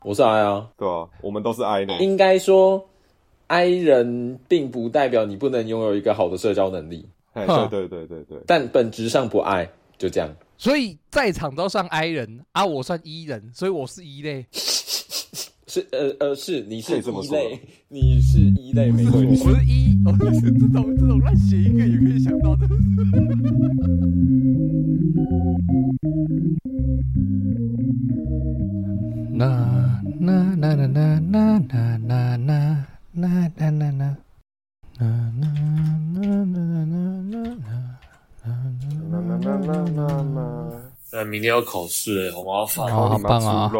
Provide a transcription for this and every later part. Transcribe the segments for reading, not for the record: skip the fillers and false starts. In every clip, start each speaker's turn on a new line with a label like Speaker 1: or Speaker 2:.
Speaker 1: 我是 I 啊，
Speaker 2: 对啊，我们都是 I 呢。
Speaker 1: 应该说 I 人并不代表你不能拥有一个好的社交能力。
Speaker 2: 对，
Speaker 1: 但本质上不爱，就这样。
Speaker 3: 所以在场都算 I 人啊，我算 E 人，所以我是一类。
Speaker 1: 是你是一类，你是一类，没错。
Speaker 3: 我是一，这种乱写一个也可以想到的。
Speaker 4: 明天要考试好麻烦。
Speaker 3: 好棒啊！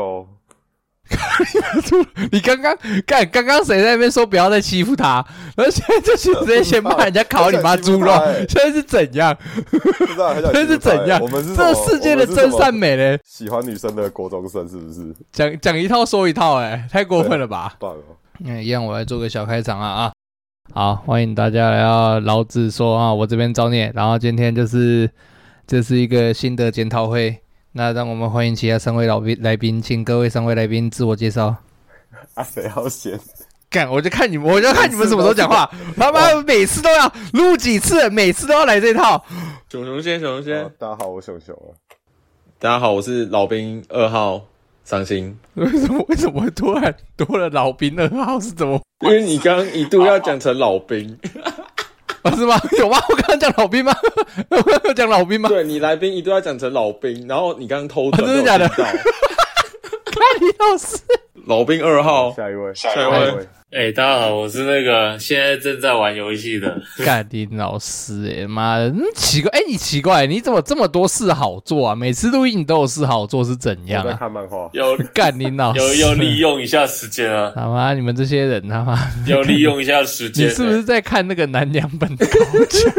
Speaker 3: 你刚刚谁在那边说不要再欺负他，然后现在就直接先骂人家烤你妈猪肉，现在是怎样？现在是怎样？
Speaker 2: 我们是
Speaker 3: 这世界的真善美嘞？
Speaker 2: 喜欢女生的国中生是不是？
Speaker 3: 讲一套说一套，太过分了吧？
Speaker 2: 棒哦！
Speaker 3: 一样，我来做个小开场啊！好，欢迎大家来到老子说啊，我这边造孽。然后今天这是一个新的检讨会。那让我们欢迎其他3位来宾，请各位3位来宾自我介绍。
Speaker 2: 谁要先？
Speaker 3: 干，我就看你们什么时候讲话。他妈每次都要录几次，每次都要来这套。
Speaker 1: 熊先，
Speaker 2: 大家好，我熊熊啊。
Speaker 1: 大家好，我是老兵2号伤心。
Speaker 3: 为什么会突然多了老兵2号是怎么？
Speaker 1: 因为你刚刚一度要讲成老兵。
Speaker 3: 是吗？有吗？我刚刚讲老兵吗？我刚刚讲老兵吗？
Speaker 1: 对，你来宾一度要讲成老兵，然后你刚刚偷转，
Speaker 3: 真的假的？看你老师，
Speaker 1: 老兵2号，
Speaker 2: 下一位。
Speaker 4: 大家好，我是那个现在正在玩游戏的
Speaker 3: 干你老师妈的，奇怪你奇怪，你怎么这么多事好做啊？每次录音你都有事好做是怎样啊？
Speaker 2: 我在看漫画。
Speaker 4: 有
Speaker 3: 干你老师，
Speaker 4: 有利用一下时间啊！
Speaker 3: 他妈你们这些人他妈
Speaker 4: 有利用一下时间。
Speaker 3: 你是不是在看那个南两本的高墙？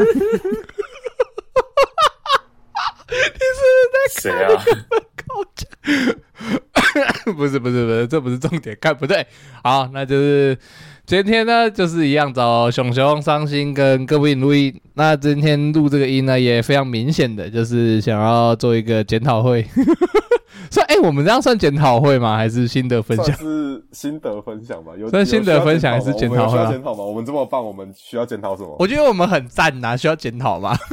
Speaker 3: 你是不是在看那个本高墙？不是，这不是重点，看不对。好，那就是今天呢，就是一样找熊熊、伤心跟各位录音。那今天录这个音呢，也非常明显的就是想要做一个检讨会。所以，我们这样算检讨会吗？还是心得分享？
Speaker 2: 算是心得分享吧。
Speaker 3: 算心得分享还是检讨会？
Speaker 2: 需要检讨吗？我们这么棒，我们需要检讨什么？
Speaker 3: 我觉得我们很赞啊，需要检讨吗？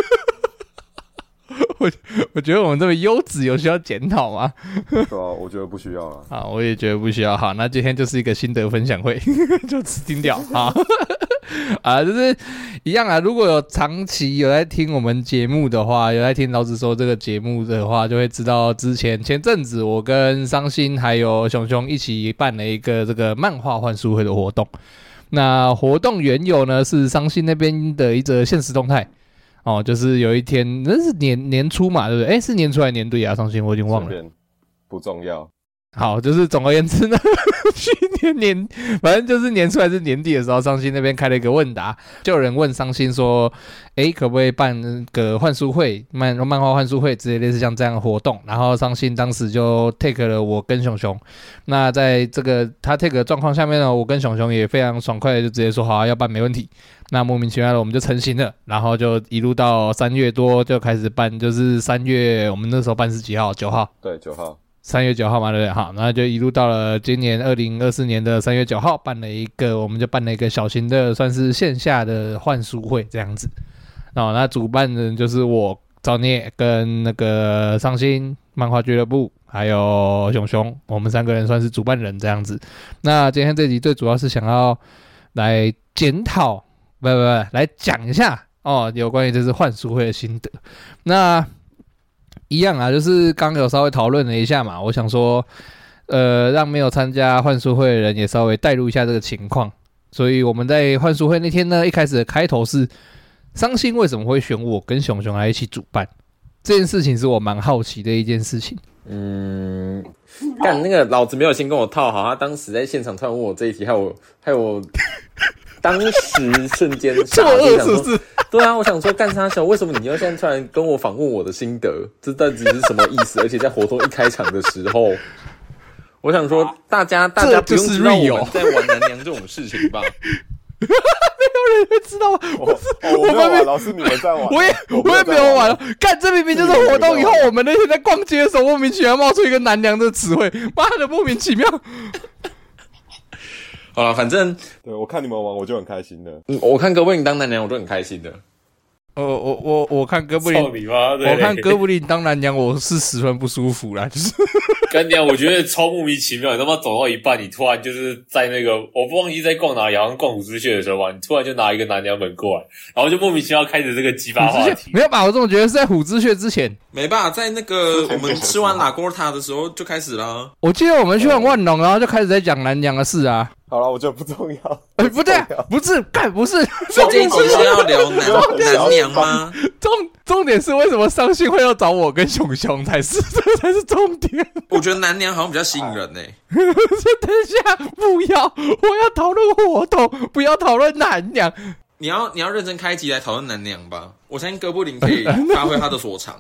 Speaker 3: 我觉得我们这么优质，有需要检讨吗？
Speaker 2: 对啊，我觉得不需要啊。
Speaker 3: 好，我也觉得不需要。好，那今天就是一个心得分享会，就此定掉。好，就是一样啊。如果有长期有在听我们节目的话，有在听老子说这个节目的话，就会知道前阵子我跟伤心还有熊熊一起办了一个这个漫画换书会的活动。那活动缘由呢，是伤心那边的一则限时动态。就是有一天，那是年初嘛，对不对？是年初还是年底啊？伤心，我已经忘了，
Speaker 2: 不重要。
Speaker 3: 好，就是总而言之呢，去年反正就是年初还是年底的时候，伤心那边开了一个问答，就有人问伤心说，可不可以办个换书会，漫画换书会之类似像这样的活动？然后伤心当时就 take 了我跟熊熊。那在这个他 take 的状况下面呢，我跟熊熊也非常爽快的就直接说好，要办没问题。那莫名其妙的我们就成型了，然后就一路到3月多就开始办，就是3月我们那时候办是几号？9号。
Speaker 2: 对，9号。
Speaker 3: 3月9号嘛，对不对？好，然后就一路到了今年2024年的3月9号，我们就办了一个小型的，算是线下的换书会这样子。那主办人就是我造孽跟那个伤心漫画俱乐部，还有熊熊，我们3个人算是主办人这样子。那今天这集最主要是想要来检讨，来讲一下有关于这次换书会的心得。那一样啊，就是刚有稍微讨论了一下嘛，我想说，让没有参加换书会的人也稍微带入一下这个情况。所以我们在换书会那天呢，一开始的开头是伤心为什么会选我跟熊熊来一起主办这件事情，是我蛮好奇的一件事情。
Speaker 1: 干那个老子没有先跟我套好，他当时在现场突然问我这一题，害我当时瞬间傻住，是不是？对啊，我想说干啥小？为什么你要现在突然跟我访问我的心得？这到底是什么意思？而且在活动一开场的时候，我想说大家不用知道我们在玩男娘这种事情吧？
Speaker 3: 有人会知道吗？
Speaker 2: 我没有玩，老师你们在玩，
Speaker 3: 我也没有玩了。干，这明明就是活动以后，我们那天在逛街的时候，莫名其妙冒出一个南梁的词汇，妈的莫名其妙。
Speaker 1: 好了，反正
Speaker 2: 对我看你们玩我就很开心的。
Speaker 1: 我看哥布林当南娘我就很开心的。
Speaker 3: 我看哥布林，我看哥布林当南娘我是十分不舒服啦，就是
Speaker 4: 干娘，我觉得超莫名其妙。你他妈走到一半，你突然就是在那个我不忘记在逛哪里，好像逛虎之穴的时候吧，你突然就拿一个南娘本过来，然后就莫名其妙开始这个激发话题。
Speaker 3: 没有吧？我这么觉得是在虎之穴之前，
Speaker 1: 没吧？在那个我们吃完拉锅塔的时候就开始啦。
Speaker 3: 我记得我们去完万隆，然后就开始在讲南娘的事啊。
Speaker 2: 好了，我觉得不重要。
Speaker 3: 不对，不是，干不是。
Speaker 1: 所以这一集是要聊南娘吗？
Speaker 3: 重点是为什么上信会要找我跟熊熊才是，这才是重点。
Speaker 1: 我觉得南娘好像比较吸引人欸。
Speaker 3: 等一下，不要，我要讨论活动，不要讨论南娘。
Speaker 1: 你要认真开一集来讨论南娘吧。我相信哥布林可以发挥他的所长。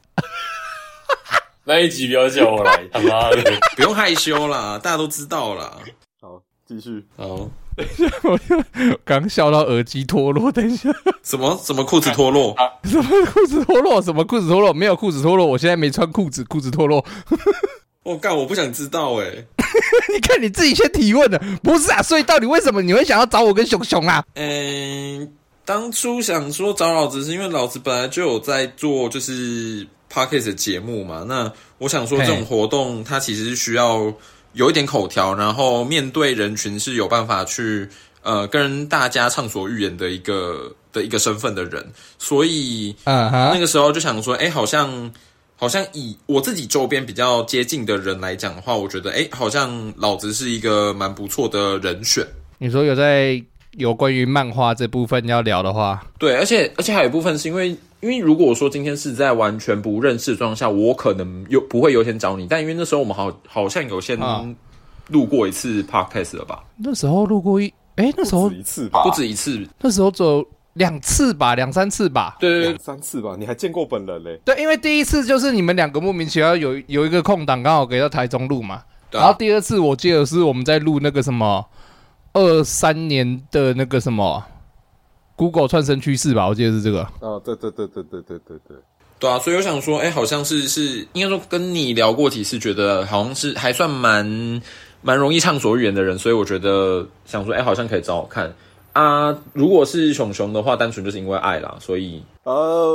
Speaker 4: 那一集不要叫我来，他妈的，
Speaker 1: 不用害羞啦，大家都知道啦。
Speaker 2: 好，继续。
Speaker 1: 好，
Speaker 3: 我刚笑到耳机脱落，等一下，
Speaker 1: 什么裤子脱落？
Speaker 3: 什么裤子脱落？什么裤子脱落？没有裤子脱落，我现在没穿裤子，裤子脱落。
Speaker 1: 我干，我不想知道欸。
Speaker 3: 你看你自己先提问的，不是啊？所以到底为什么你会想要找我跟熊熊啊？
Speaker 1: 当初想说找老子是因为老子本来就有在做就是 Podcast 的节目嘛，那我想说这种活动它其实是需要有一点口条，然后面对人群是有办法去跟大家畅所欲言的一个身份的人，所以那个时候就想说，好像以我自己周边比较接近的人来讲的话，我觉得好像老子是一个蛮不错的人选。你说有关于漫画这部分要聊的话，对，而且还有一部分是因为如果说今天是在完全不认识的状况下，我可能不会优先找你，但因为那时候我们好像有先录过一次 podcast 了吧？那时候录过那时候
Speaker 2: 不止一次吧？
Speaker 1: 不止一次，
Speaker 3: 那时候只有2次吧，2、3次吧。对
Speaker 2: ，2、3次吧，你还见过本人嘞？
Speaker 3: 对，因为第一次就是你们两个莫名其妙有一个空档，刚好给到台中录嘛。然后第二次我记得是我们在录那个什么23年的那个什么 Google 串升趋势吧，我记得是这个。
Speaker 2: 对。
Speaker 1: 对啊，所以我想说，好像是应该说跟你聊过几次，觉得好像是还算蛮容易畅所欲言的人，所以我觉得想说，好像可以找我看啊。如果是熊熊的话，单纯就是因为爱啦，所以
Speaker 2: 好，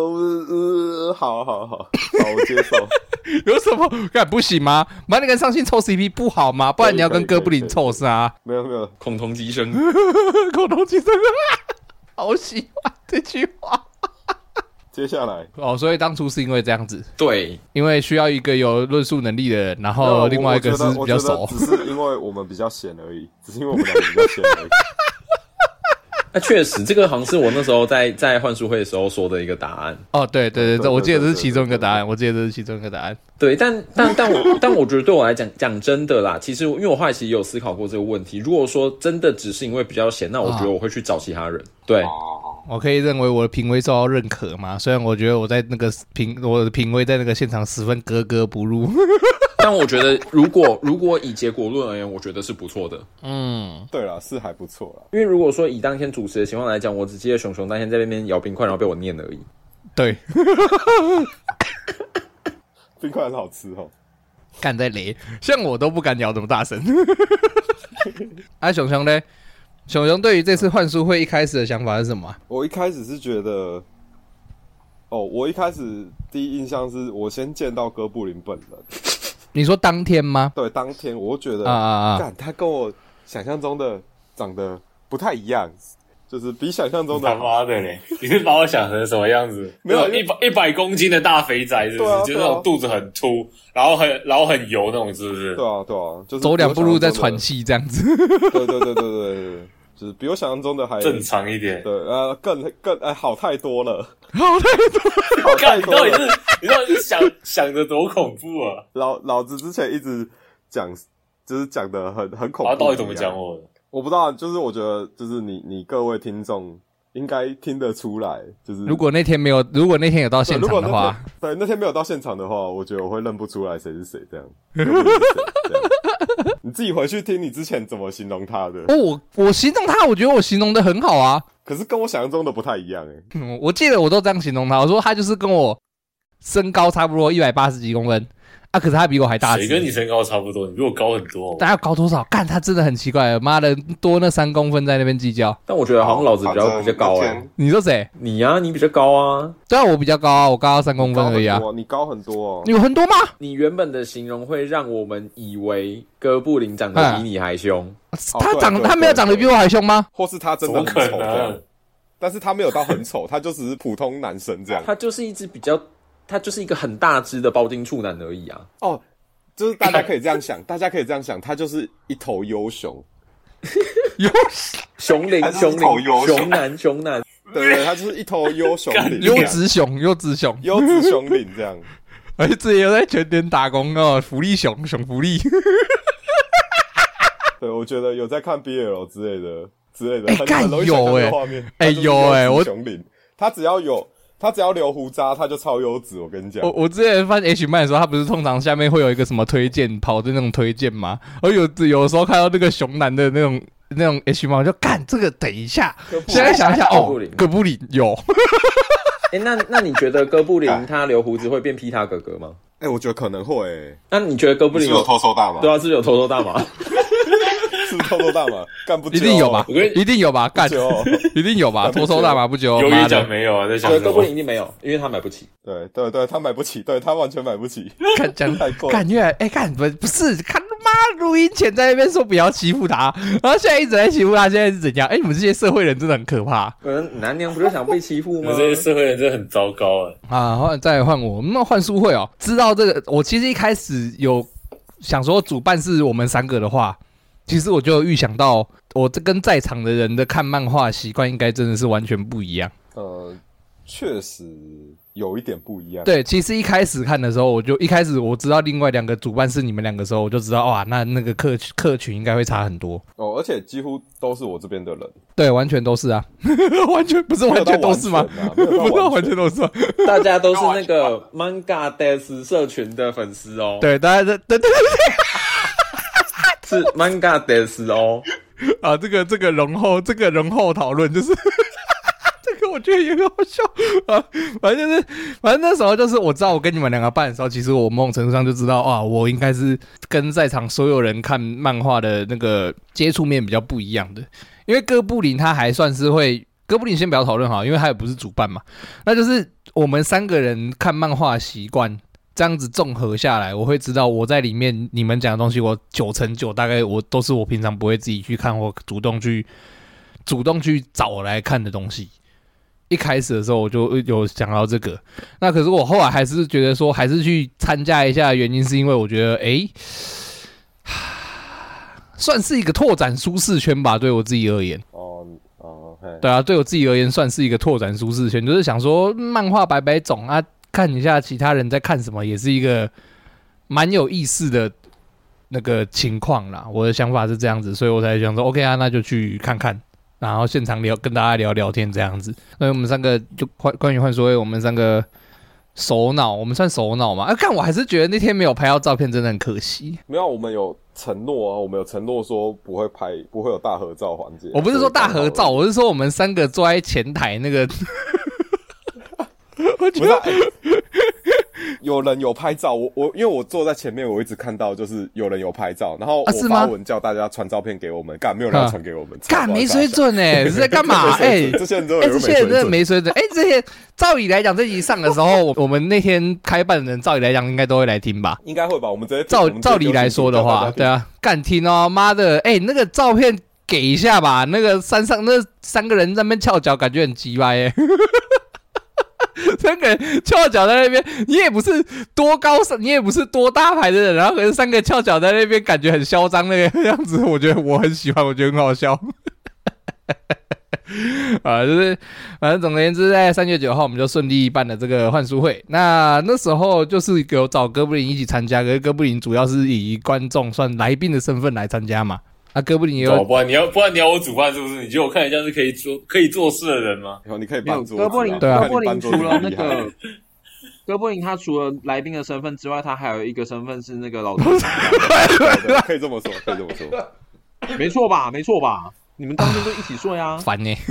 Speaker 2: 我接受。
Speaker 3: 有什么？干不行吗？把你跟上信凑 CP 不好吗？不然你要跟哥布林凑啥？
Speaker 2: 没有，
Speaker 1: 恐同机生，
Speaker 3: 恐同机生，好喜欢这句话。
Speaker 2: 接下来
Speaker 3: 所以当初是因为这样子，
Speaker 1: 对，
Speaker 3: 因为需要一个有论述能力的人，然后另外一个是比较熟，
Speaker 2: 只是因为我们比较闲而已，只是因为我们两个比较闲而已。
Speaker 1: 确实，这个好像是我那时候在幻术会的时候说的一个答案。
Speaker 3: 对，我记得这是其中一个答案。对，
Speaker 1: 但我觉得对我来讲真的啦，其实因为我后来其实也有思考过这个问题。如果说真的只是因为比较闲，那我觉得我会去找其他人。对，
Speaker 3: 我可以认为我的品味受到认可吗？虽然我觉得我在那个我的品味在那个现场十分格格不入。
Speaker 1: 但我觉得，如果以结果论而言，我觉得是不错的。
Speaker 2: 对啦，是还不错啦。
Speaker 1: 因为如果说以当天主持的情况来讲，我只记得熊熊当天在那边摇冰块，然后被我念而已。
Speaker 3: 对，
Speaker 2: 冰块很好吃哦。
Speaker 3: 敢在雷，像我都不敢摇这么大声。熊熊呢？熊熊对于这次幻术会一开始的想法是什么？
Speaker 2: 我一开始是觉得，我一开始第一印象是我先见到哥布林本人。
Speaker 3: 你说当天吗？
Speaker 2: 对，当天我就觉得干他跟我想象中的长得不太一样，就是比想象中的
Speaker 4: 他妈的嘞！你是把我想成什么样子？
Speaker 2: 没有
Speaker 4: 100公斤的大肥仔，是不是？就是那种肚子很粗，然后很油那种，是不是？
Speaker 2: 对啊，就是
Speaker 3: 走2步路在喘气这样子。
Speaker 2: 对，就是比我想象中的还
Speaker 4: 正常一点。
Speaker 2: 对，更好太多了，
Speaker 3: 好太多了。
Speaker 4: 你到底是想着多恐怖啊？
Speaker 2: 老子之前一直讲，就是讲的很恐怖。
Speaker 4: 他到底怎么讲我的？
Speaker 2: 我不知道，就是我觉得，就是你各位听众应该听得出来，就是
Speaker 3: 如果那天有到现场的话，
Speaker 2: 那天没有到现场的话，我觉得我会认不出来谁是谁这样。 你自己回去听你之前怎么形容他的。
Speaker 3: 我形容他，我觉得我形容的很好啊。
Speaker 2: 可是跟我想象中的不太一样
Speaker 3: 我记得我都这样形容他，我说他就是跟我身高差不多180几公分啊，可是他比我还大只。
Speaker 4: 谁跟你身高差不多？你比我高很多。
Speaker 3: 大家高多少？干，他真的很奇怪，妈的多那3公分在那边计较。
Speaker 1: 但我觉得好像老子比较高
Speaker 3: 你说谁？
Speaker 1: 你啊，你比较高啊。
Speaker 3: 对啊，我比较高啊，我高到3公分而已啊。
Speaker 2: 你高很多
Speaker 3: 有很多吗？
Speaker 1: 你原本的形容会让我们以为哥布林长得比你还凶。
Speaker 3: 他没有长得比我还凶吗？
Speaker 2: 或是他真的很丑这样？但是他没有到很丑，他就只是普通男生这样。
Speaker 1: 他就是一只他就是一个很大只的包茎处男而已啊。
Speaker 2: 就是大家可以这样想，他就是一头优熊，
Speaker 1: 熊男，
Speaker 2: 对，他就是一头优熊领，
Speaker 3: 优质熊
Speaker 2: 领这样。
Speaker 3: 而且自己又在全点打工哦，福利熊福利。
Speaker 2: 对，我觉得有在看 BL 之类的，
Speaker 3: 很容易想象的
Speaker 2: 画面。
Speaker 3: 我
Speaker 2: 熊领，他只要留胡渣，他就超优质。我跟你讲，
Speaker 3: 我之前翻 H 漫的时候，他不是通常下面会有一个什么推荐跑的那种推荐吗？而有的时候看到那个熊男的那种 H 漫，我就干这个，等一下，现在想一下哥布林有。
Speaker 1: 那你觉得哥布林他留胡子会变皮塔哥哥吗？
Speaker 2: 我觉得可能会。
Speaker 1: 那你觉得哥布林
Speaker 2: 有偷抽大麻？
Speaker 1: 对啊，是有偷抽大麻。
Speaker 2: 是偷抽大麻？干不久？
Speaker 3: 一定有吧？一定有吧？干一定有吧？偷抽大麻不久？
Speaker 4: 有也讲没有啊？在想
Speaker 1: 哥布林一定没有，因为他买不起。
Speaker 2: 对，他买不起，对他完全买不起。
Speaker 3: 讲太贵，干越来干不是看妈录音前在那边说不要欺负他，然后现在一直在欺负他，现在是怎样？你们这些社会人真的很可怕。
Speaker 1: 男娘不就想被欺负吗？
Speaker 4: 这些社会人真的很糟糕
Speaker 3: 再换我，那换书会知道这个，我其实一开始有想说主办是我们3个的话，其实我就预想到，我这跟在场的人的看漫画习惯应该真的是完全不一样。
Speaker 2: 确实有一点不一样。
Speaker 3: 对，其实一开始看的时候，一开始我知道另外2个主办是你们2个的时候，我就知道哇，那个客群应该会差很多。
Speaker 2: 而且几乎都是我这边的人。
Speaker 3: 对，完全都是啊，完全不是完全都是吗？不是完全都是，
Speaker 1: 大家都是那个 Manga Death 社群的粉丝哦。
Speaker 3: 对，大家对，
Speaker 1: 是 Manga Death 哦。
Speaker 3: 这个容后讨论就是。我觉得也很好笑啊，反正那时候就是我知道我跟你们2个办的时候，其实我某种程度上就知道啊，我应该是跟在场所有人看漫画的那个接触面比较不一样的，因为哥布林他还算是会，哥布林先不要讨论好，因为他也不是主办嘛，那就是我们3个人看漫画习惯这样子综合下来，我会知道我在里面你们讲的东西，我9成9大概我都是我平常不会自己去看或主动去找来看的东西。一开始的时候我就有想到这个，那可是我后来还是觉得说还是去参加一下的原因是因为我觉得算是一个拓展舒适圈吧，对我自己而言。对啊，对我自己而言算是一个拓展舒适圈，就是想说漫画百种啊，看一下其他人在看什么，也是一个蛮有意思的那个情况啦。我的想法是这样子，所以我才想说 OK 啊，那就去看看。然后现场跟大家聊聊天这样子，所以我们3个就关于换说，我们3个首脑，我们算首脑嘛？看我还是觉得那天没有拍到照片真的很可惜。
Speaker 2: 没有，我们有承诺啊，我们有承诺说不会有大合照环节。
Speaker 3: 我不是说大合照，我是说我们3个坐在前台那个。我觉得
Speaker 2: 有人有拍照，因为我坐在前面，我一直看到就是有人有拍照，然后我发文叫大家传照片给我们，干没有人要传给我们，
Speaker 3: 干没水准是在干嘛？
Speaker 2: 这些人真
Speaker 3: 的没水准。这些照理来讲，这集上的时候，我们那天开办的人，照理来讲应该都会来听吧？
Speaker 2: 应该会吧？我们直接
Speaker 3: 照理来说的话，对啊，干听哦，妈的，那个照片给一下吧，那个山上那3个人在那边翘脚，感觉很鸡掰3个人翘脚在那边，你也不是多高，你也不是多大牌的人，然后可是3个翘脚在那边，感觉很嚣张那个样子，我觉得我很喜欢，我觉得很好笑。就是反正总而言之，在3月9号我们就顺利办了这个换书会。那时候就是有找哥布林一起参加，可是哥布林主要是以观众算来宾的身份来参加嘛。哥布林也有，
Speaker 4: 不然你要我主办是不是？你觉得我看起来像是可以做事的人吗？
Speaker 2: 你可以帮助
Speaker 5: 哥布林，
Speaker 3: 对啊，
Speaker 5: 哥布林除了那个
Speaker 1: 哥布林他除了来宾的身份之外，他还有一个身份是那个老师。
Speaker 2: 可以这么说，可以这么说，
Speaker 1: 没错吧？没错吧？你们当天就一起睡啊？
Speaker 3: 烦呢。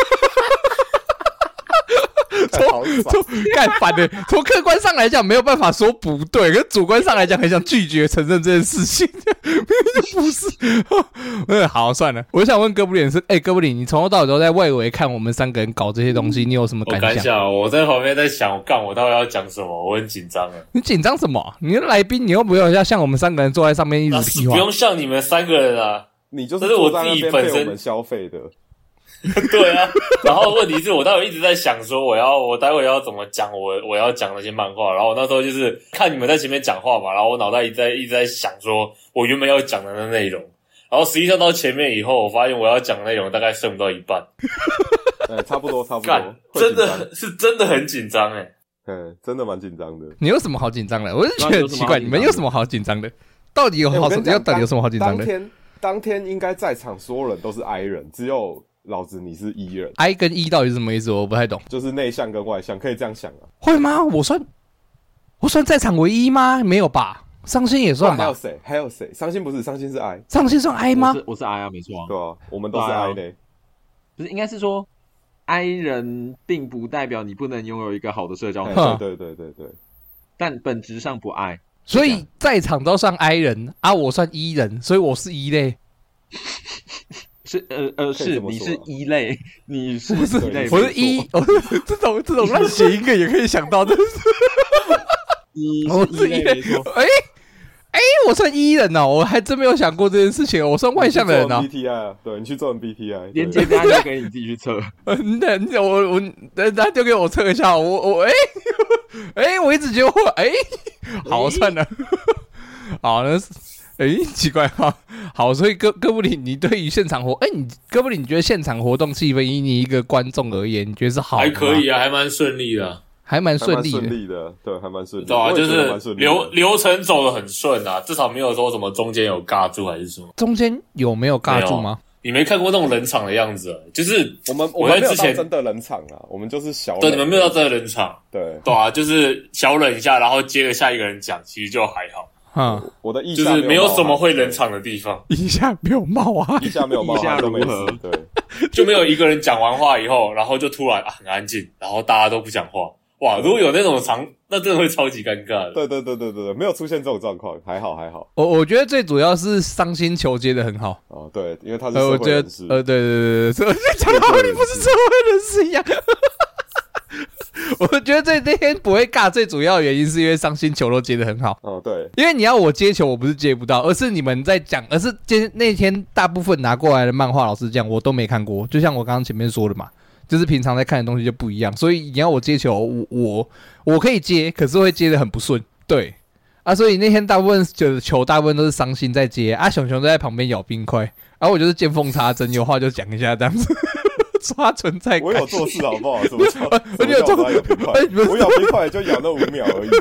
Speaker 2: 干
Speaker 3: 烦的，从客观上来讲没有办法说不对，可是主观上来讲很想拒绝承认这件事情，不是。好，算了。我想问哥布林是，哥布林，你从头到尾都在外围看我们3个人搞这些东西，你有什么感想？
Speaker 4: 我在旁边在想，我到底要讲什么？我很紧张啊。
Speaker 3: 你紧张什么？你的来宾，你又不用要像我们3个人坐在上面一直屁话，
Speaker 4: 不用像你们3个人啊，
Speaker 2: 你就是坐在那边被我们消费的。
Speaker 4: 对啊，然后问题是我待会一直在想说我待会要怎么讲我要讲那些漫画，然后我那时候就是看你们在前面讲话嘛，然后我脑袋一直在想说我原本要讲的内容，然后实际上到前面以后，我发现我要讲的内容大概剩不到一半。
Speaker 2: 差不多。
Speaker 4: 真的很紧张
Speaker 2: 真的蛮紧张的。
Speaker 3: 你有什么好紧张的？我是觉得很奇怪，你们有什么好紧张的？到底有什么好紧张的？
Speaker 2: 当天应该在场所有人都是 I 人，只有老子你是 E 人。
Speaker 3: I 跟 E 到底是什么意思？我不太懂。
Speaker 2: 就是内向跟外向，可以这样想啊。
Speaker 3: 会吗？我算在场唯一吗？没有吧。伤心也算吧。
Speaker 2: 还有谁？伤心不是，伤心是 I。
Speaker 3: 伤心算 I 吗？
Speaker 1: 我是 I 啊，没错啊。
Speaker 2: 对啊，我们都是 I 的。
Speaker 1: 不是，应该是说 I 人并不代表你不能拥有一个好的社交环境。
Speaker 2: 对。
Speaker 1: 但本质上不爱。
Speaker 3: 所以在场都算 I 人啊，我算 E 人，所以我是 E 类。
Speaker 1: 是你是一类，你是
Speaker 3: 不是
Speaker 1: 一类？
Speaker 3: 我是一，这种乱写一个也可以想到的。
Speaker 1: 我是一类，
Speaker 3: 我算 E 人哦，我还真没有想过这件事情。我算外向的人哦。
Speaker 2: MBTI 对，你去做 MBTI，
Speaker 1: 连接等下就给你自己去测。
Speaker 3: 等下就给我测一下。我一直觉得好算了。好，那奇怪哈。好，所以哥布林，你对于现场哥布林，你觉得现场活动气氛以你一个观众而言，你觉得是好的吗？
Speaker 4: 还可以啊，还蛮顺利的，
Speaker 3: 还蛮顺利
Speaker 2: 的，对，还蛮顺利的。
Speaker 4: 对啊，就是流程走得很顺啊，至少没有说什么中间有尬住还是什么。
Speaker 3: 中间有没有尬住吗？
Speaker 4: 你没看过那种冷场的样子，就是
Speaker 2: 我在之前真的冷场啊，我们就是小冷。
Speaker 4: 对，你们没有到真的冷场。
Speaker 2: 对
Speaker 4: 啊，就是小冷一下，然后接着下一个人讲，其实就还好。
Speaker 2: 我的意
Speaker 4: 就是没有什么会冷场的地方，
Speaker 3: 一下没有冒啊，
Speaker 2: 一下没有冒，
Speaker 1: 一下如何？
Speaker 2: 对，
Speaker 4: 就没有一个人讲完话以后，然后就突然很安静，然后大家都不讲话。哇，如果有那种那真的会超级尴尬的。
Speaker 2: 对，没有出现这种状况，还好。
Speaker 3: 我觉得最主要是伤心球接的很好。
Speaker 2: 哦，对，因为他是社会人士。
Speaker 3: 对，所以讲到你不是社会人士一样。我觉得那天不会尬，最主要的原因是因为伤心球都接得很好。
Speaker 2: 哦，对，
Speaker 3: 因为你要我接球，我不是接不到，而是你们在讲，而是那天大部分拿过来的漫画，老师讲我都没看过。就像我刚刚前面说的嘛，就是平常在看的东西就不一样，所以你要我接球，我可以接，可是会接得很不顺。对啊，所以那天大部分球大部分都是伤心在接啊，熊熊都在旁边咬冰块，然后我就是见缝插针，有话就讲一下这样子。刷存在感，
Speaker 2: 我有做事好不好？什么叫我有做？我咬冰块就咬那5秒而已。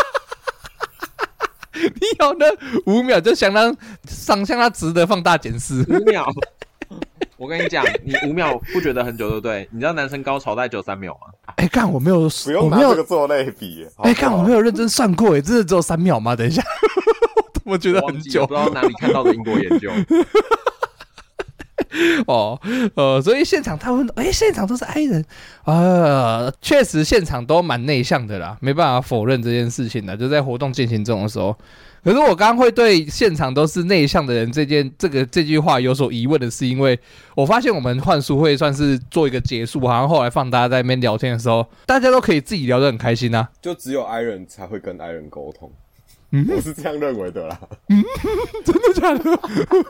Speaker 3: 你咬那5秒就相当值得放大检视。
Speaker 1: 5秒，我跟你讲，你5秒不觉得很久，对不对？你知道男生高潮大概93秒吗？
Speaker 3: 干我没有，
Speaker 2: 不用拿这个做类比。
Speaker 3: 干我没有认真算过，真的只有3秒吗？等一下，我觉得很久，
Speaker 1: 不知道哪里看到的英国研究。
Speaker 3: 所以现场他们现场都是 I 人，确实现场都蛮内向的啦，没办法否认这件事情的，就在活动进行中的时候。可是我刚刚会对现场都是内向的人这句话有所疑问的是，因为我发现我们幻书会算是做一个结束，好像后来放大家在那边聊天的时候，大家都可以自己聊得很开心啊，
Speaker 2: 就只有 I 人才会跟 I 人沟通。我是这样认为的啦。
Speaker 3: 真的假的？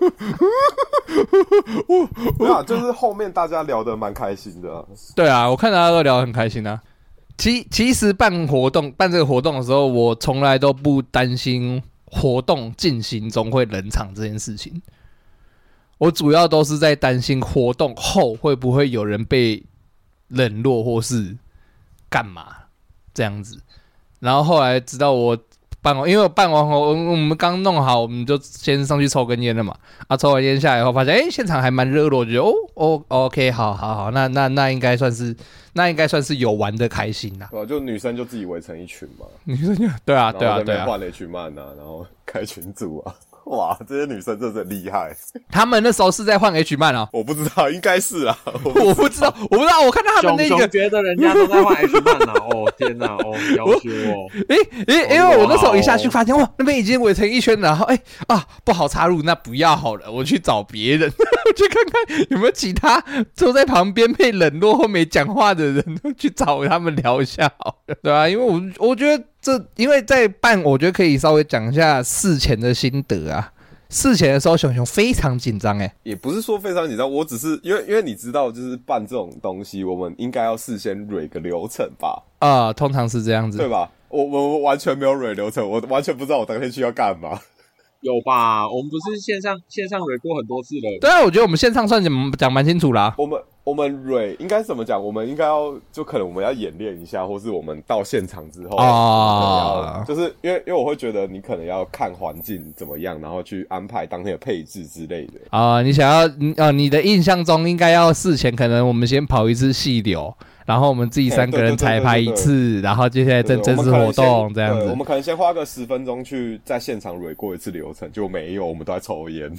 Speaker 2: 没有，就是后面大家聊得蛮开心的。
Speaker 3: 对啊，我看大家都聊得很开心啊。其实办这个活动的时候，我从来都不担心活动进行中会冷场这件事情。我主要都是在担心活动后会不会有人被冷落或是干嘛这样子。然后后来直到我办完，因为我办完后，我们刚弄好，我们就先上去抽根烟了嘛。抽完烟下来以后，发现现场还蛮热络，觉得OK， 好，那应该算是有玩的开心啦。
Speaker 2: 就女生就自己围成一群嘛，
Speaker 3: 女生就对啊，
Speaker 2: 换H漫啊，然后开群组啊。哇，这些女生真的很厉害！
Speaker 3: 他们那时候是在换 H 漫啊？
Speaker 2: 我不知道，应该是啊，
Speaker 3: 我不知道，我看到他们那个，
Speaker 1: 熊觉得人家都在换 H 漫啊！哦天哪，要求哦！
Speaker 3: 因为我那时候一下去发现，哇，那边已经围成一圈了，然后不好插入，那不要好了，我去找别人，我去看看有没有其他坐在旁边被冷落或没讲话的人，去找他们聊一下好了，对啊，因为我觉得。因为在办，我觉得可以稍微讲一下事前的心得啊。事前的时候，熊非常紧张也
Speaker 2: 不是说非常紧张，我只是因为你知道，就是办这种东西，我们应该要事先蕊个流程吧？
Speaker 3: 通常是这样子，
Speaker 2: 对吧？我完全没有蕊流程，我完全不知道我当天去要干嘛。
Speaker 1: 有吧？我们不是线上蕊过很多次了。
Speaker 3: 对啊，我觉得我们线上算讲蛮清楚啦。
Speaker 2: 我们蕊应该怎么讲？我们应该就可能我们要演练一下，或是我们到现场之后就是因为我会觉得你可能要看环境怎么样，然后去安排当天的配置之类的。
Speaker 3: 你想要你的印象中应该要事前可能我们先跑一次细流。然后我们自己3个人彩排一次，然后接下来正式活动这样子。
Speaker 2: 我们可能先花个10分钟去在现场蕊过一次流程，就没有，我们都在抽烟。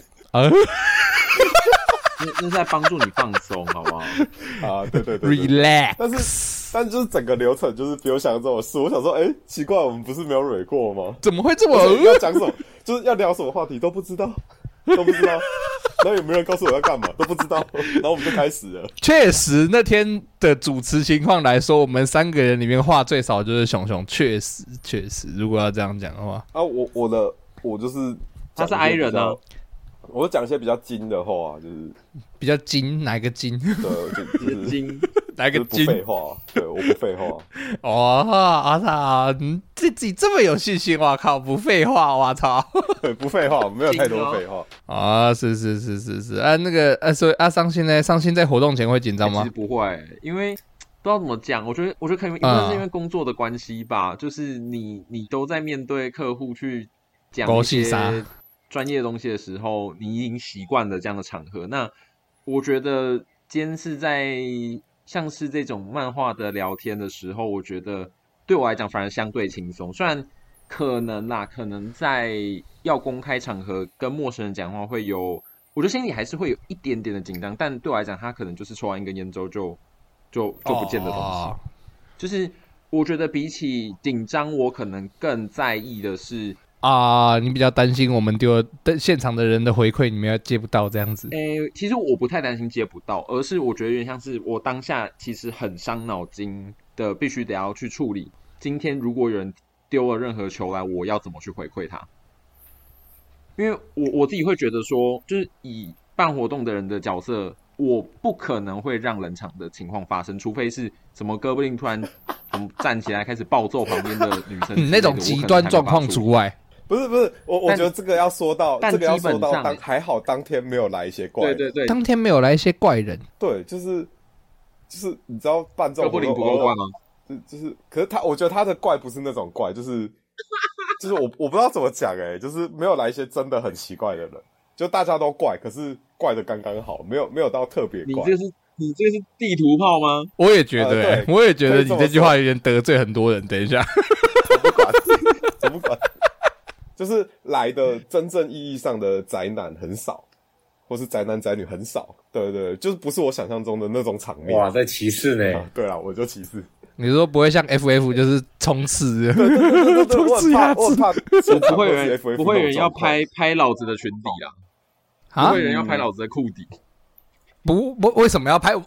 Speaker 1: 那是在帮助你放松，好不好？
Speaker 2: 对
Speaker 3: ，relax。
Speaker 2: 但就是整个流程就是比我想象中的事。我想说，奇怪，我们不是没有蕊过吗？
Speaker 3: 怎么会这么？
Speaker 2: 要讲什么？就是要聊什么话题都不知道。然后有没有人告诉我要干嘛都不知道，然后我们就开始了。
Speaker 3: 确实，那天的主持情况来说，我们3个人里面话最少就是熊，确实，如果要这样讲的话，
Speaker 2: 我就是
Speaker 1: 他是 I 人啊，
Speaker 2: 我讲一些比较精的话，就是
Speaker 3: 比较精，哪一个精？
Speaker 2: 对，就是
Speaker 1: 精。
Speaker 3: 哪个精？
Speaker 2: 不废话，对，我不废话。
Speaker 3: 我操，你自己这么有信心，我靠，不废话，我操，
Speaker 2: 不废话，没有太多废话。
Speaker 3: 是，那个所以伤心呢？伤心在活动前会紧张吗？
Speaker 1: 其实不会，因为不知道怎么讲，我觉得可能是因为工作的关系吧，就是你都在面对客户去讲一些专业的东西的时候，你已经习惯了这样的场合。那我觉得今天是在像是这种漫画的聊天的时候，我觉得对我来讲反而相对轻松。虽然可能在要公开场合跟陌生人讲话会有，我觉得心里还是会有一点点的紧张，但对我来讲，他可能就是抽完一根烟之后就不见的东西。就是我觉得比起紧张，我可能更在意的是
Speaker 3: 你比较担心我们丢现场的人的回馈，你们要接不到这样子。
Speaker 1: 其实我不太担心接不到，而是我觉得有点像是我当下其实很伤脑筋的，必须得要去处理。今天如果有人丢了任何球来，我要怎么去回馈他？因为我自己会觉得说，就是以办活动的人的角色，我不可能会让冷场的情况发生，除非是什么哥布林突然站起来开始暴揍旁边的女生
Speaker 3: 那种极端状况除外。
Speaker 2: 不是，我觉得这个要说到，还好当天没有来一些怪人，
Speaker 1: 对，
Speaker 3: 当天没有来一些怪人，
Speaker 2: 对，就是你知道办这种
Speaker 1: 哥布林不够怪吗？
Speaker 2: 可是我觉得他的怪不是那种怪，就是我不知道怎么讲就是没有来一些真的很奇怪的人，就大家都怪，可是怪的刚刚好，没有到特别怪。
Speaker 1: 你这是地图炮吗？
Speaker 3: 我也觉得，我也觉得你这句话有点得罪很多人。等一下，
Speaker 2: 我不管。就是来的真正意义上的宅男很少，或是宅男宅女很少，对，就是不是我想象中的那种场面。
Speaker 1: 哇，在歧视呢？
Speaker 2: 对啦，我就歧视。
Speaker 3: 你说不会像 FF 就是冲刺，
Speaker 2: 对，
Speaker 3: 冲刺压制，
Speaker 1: 不会有人要拍老子的裙底啦，不会有人要拍老子的裤底。
Speaker 3: 不，为什么要拍？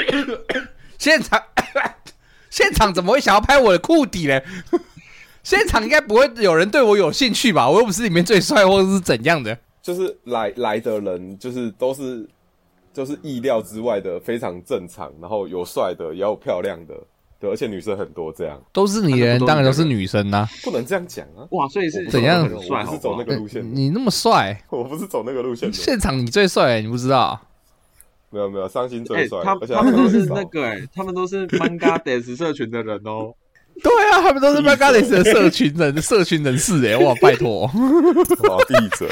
Speaker 3: 现场怎么会想要拍我的裤底呢？现场应该不会有人对我有兴趣吧？我又不是里面最帅，或者是怎样的。
Speaker 2: 就是来的人，就是都是就是意料之外的，非常正常，然后有帅的，也有漂亮的，对，而且女生很多，这样
Speaker 3: 都是你的人，当然都是女生啊。
Speaker 2: 不能这样讲啊！
Speaker 1: 哇，所以是
Speaker 3: 怎样？
Speaker 2: 我不是走那个路线的，
Speaker 3: 你那么帅，
Speaker 2: 我不是走那个路线的。
Speaker 3: 现场你最帅，你不知道？
Speaker 2: 没有，伤心最帅。
Speaker 1: 他们都是那个他们都是 Manga Des 社群的人哦。
Speaker 3: 对啊，他们都是 Megadeth 的社群人士哇，拜托，
Speaker 2: 哇，闭嘴。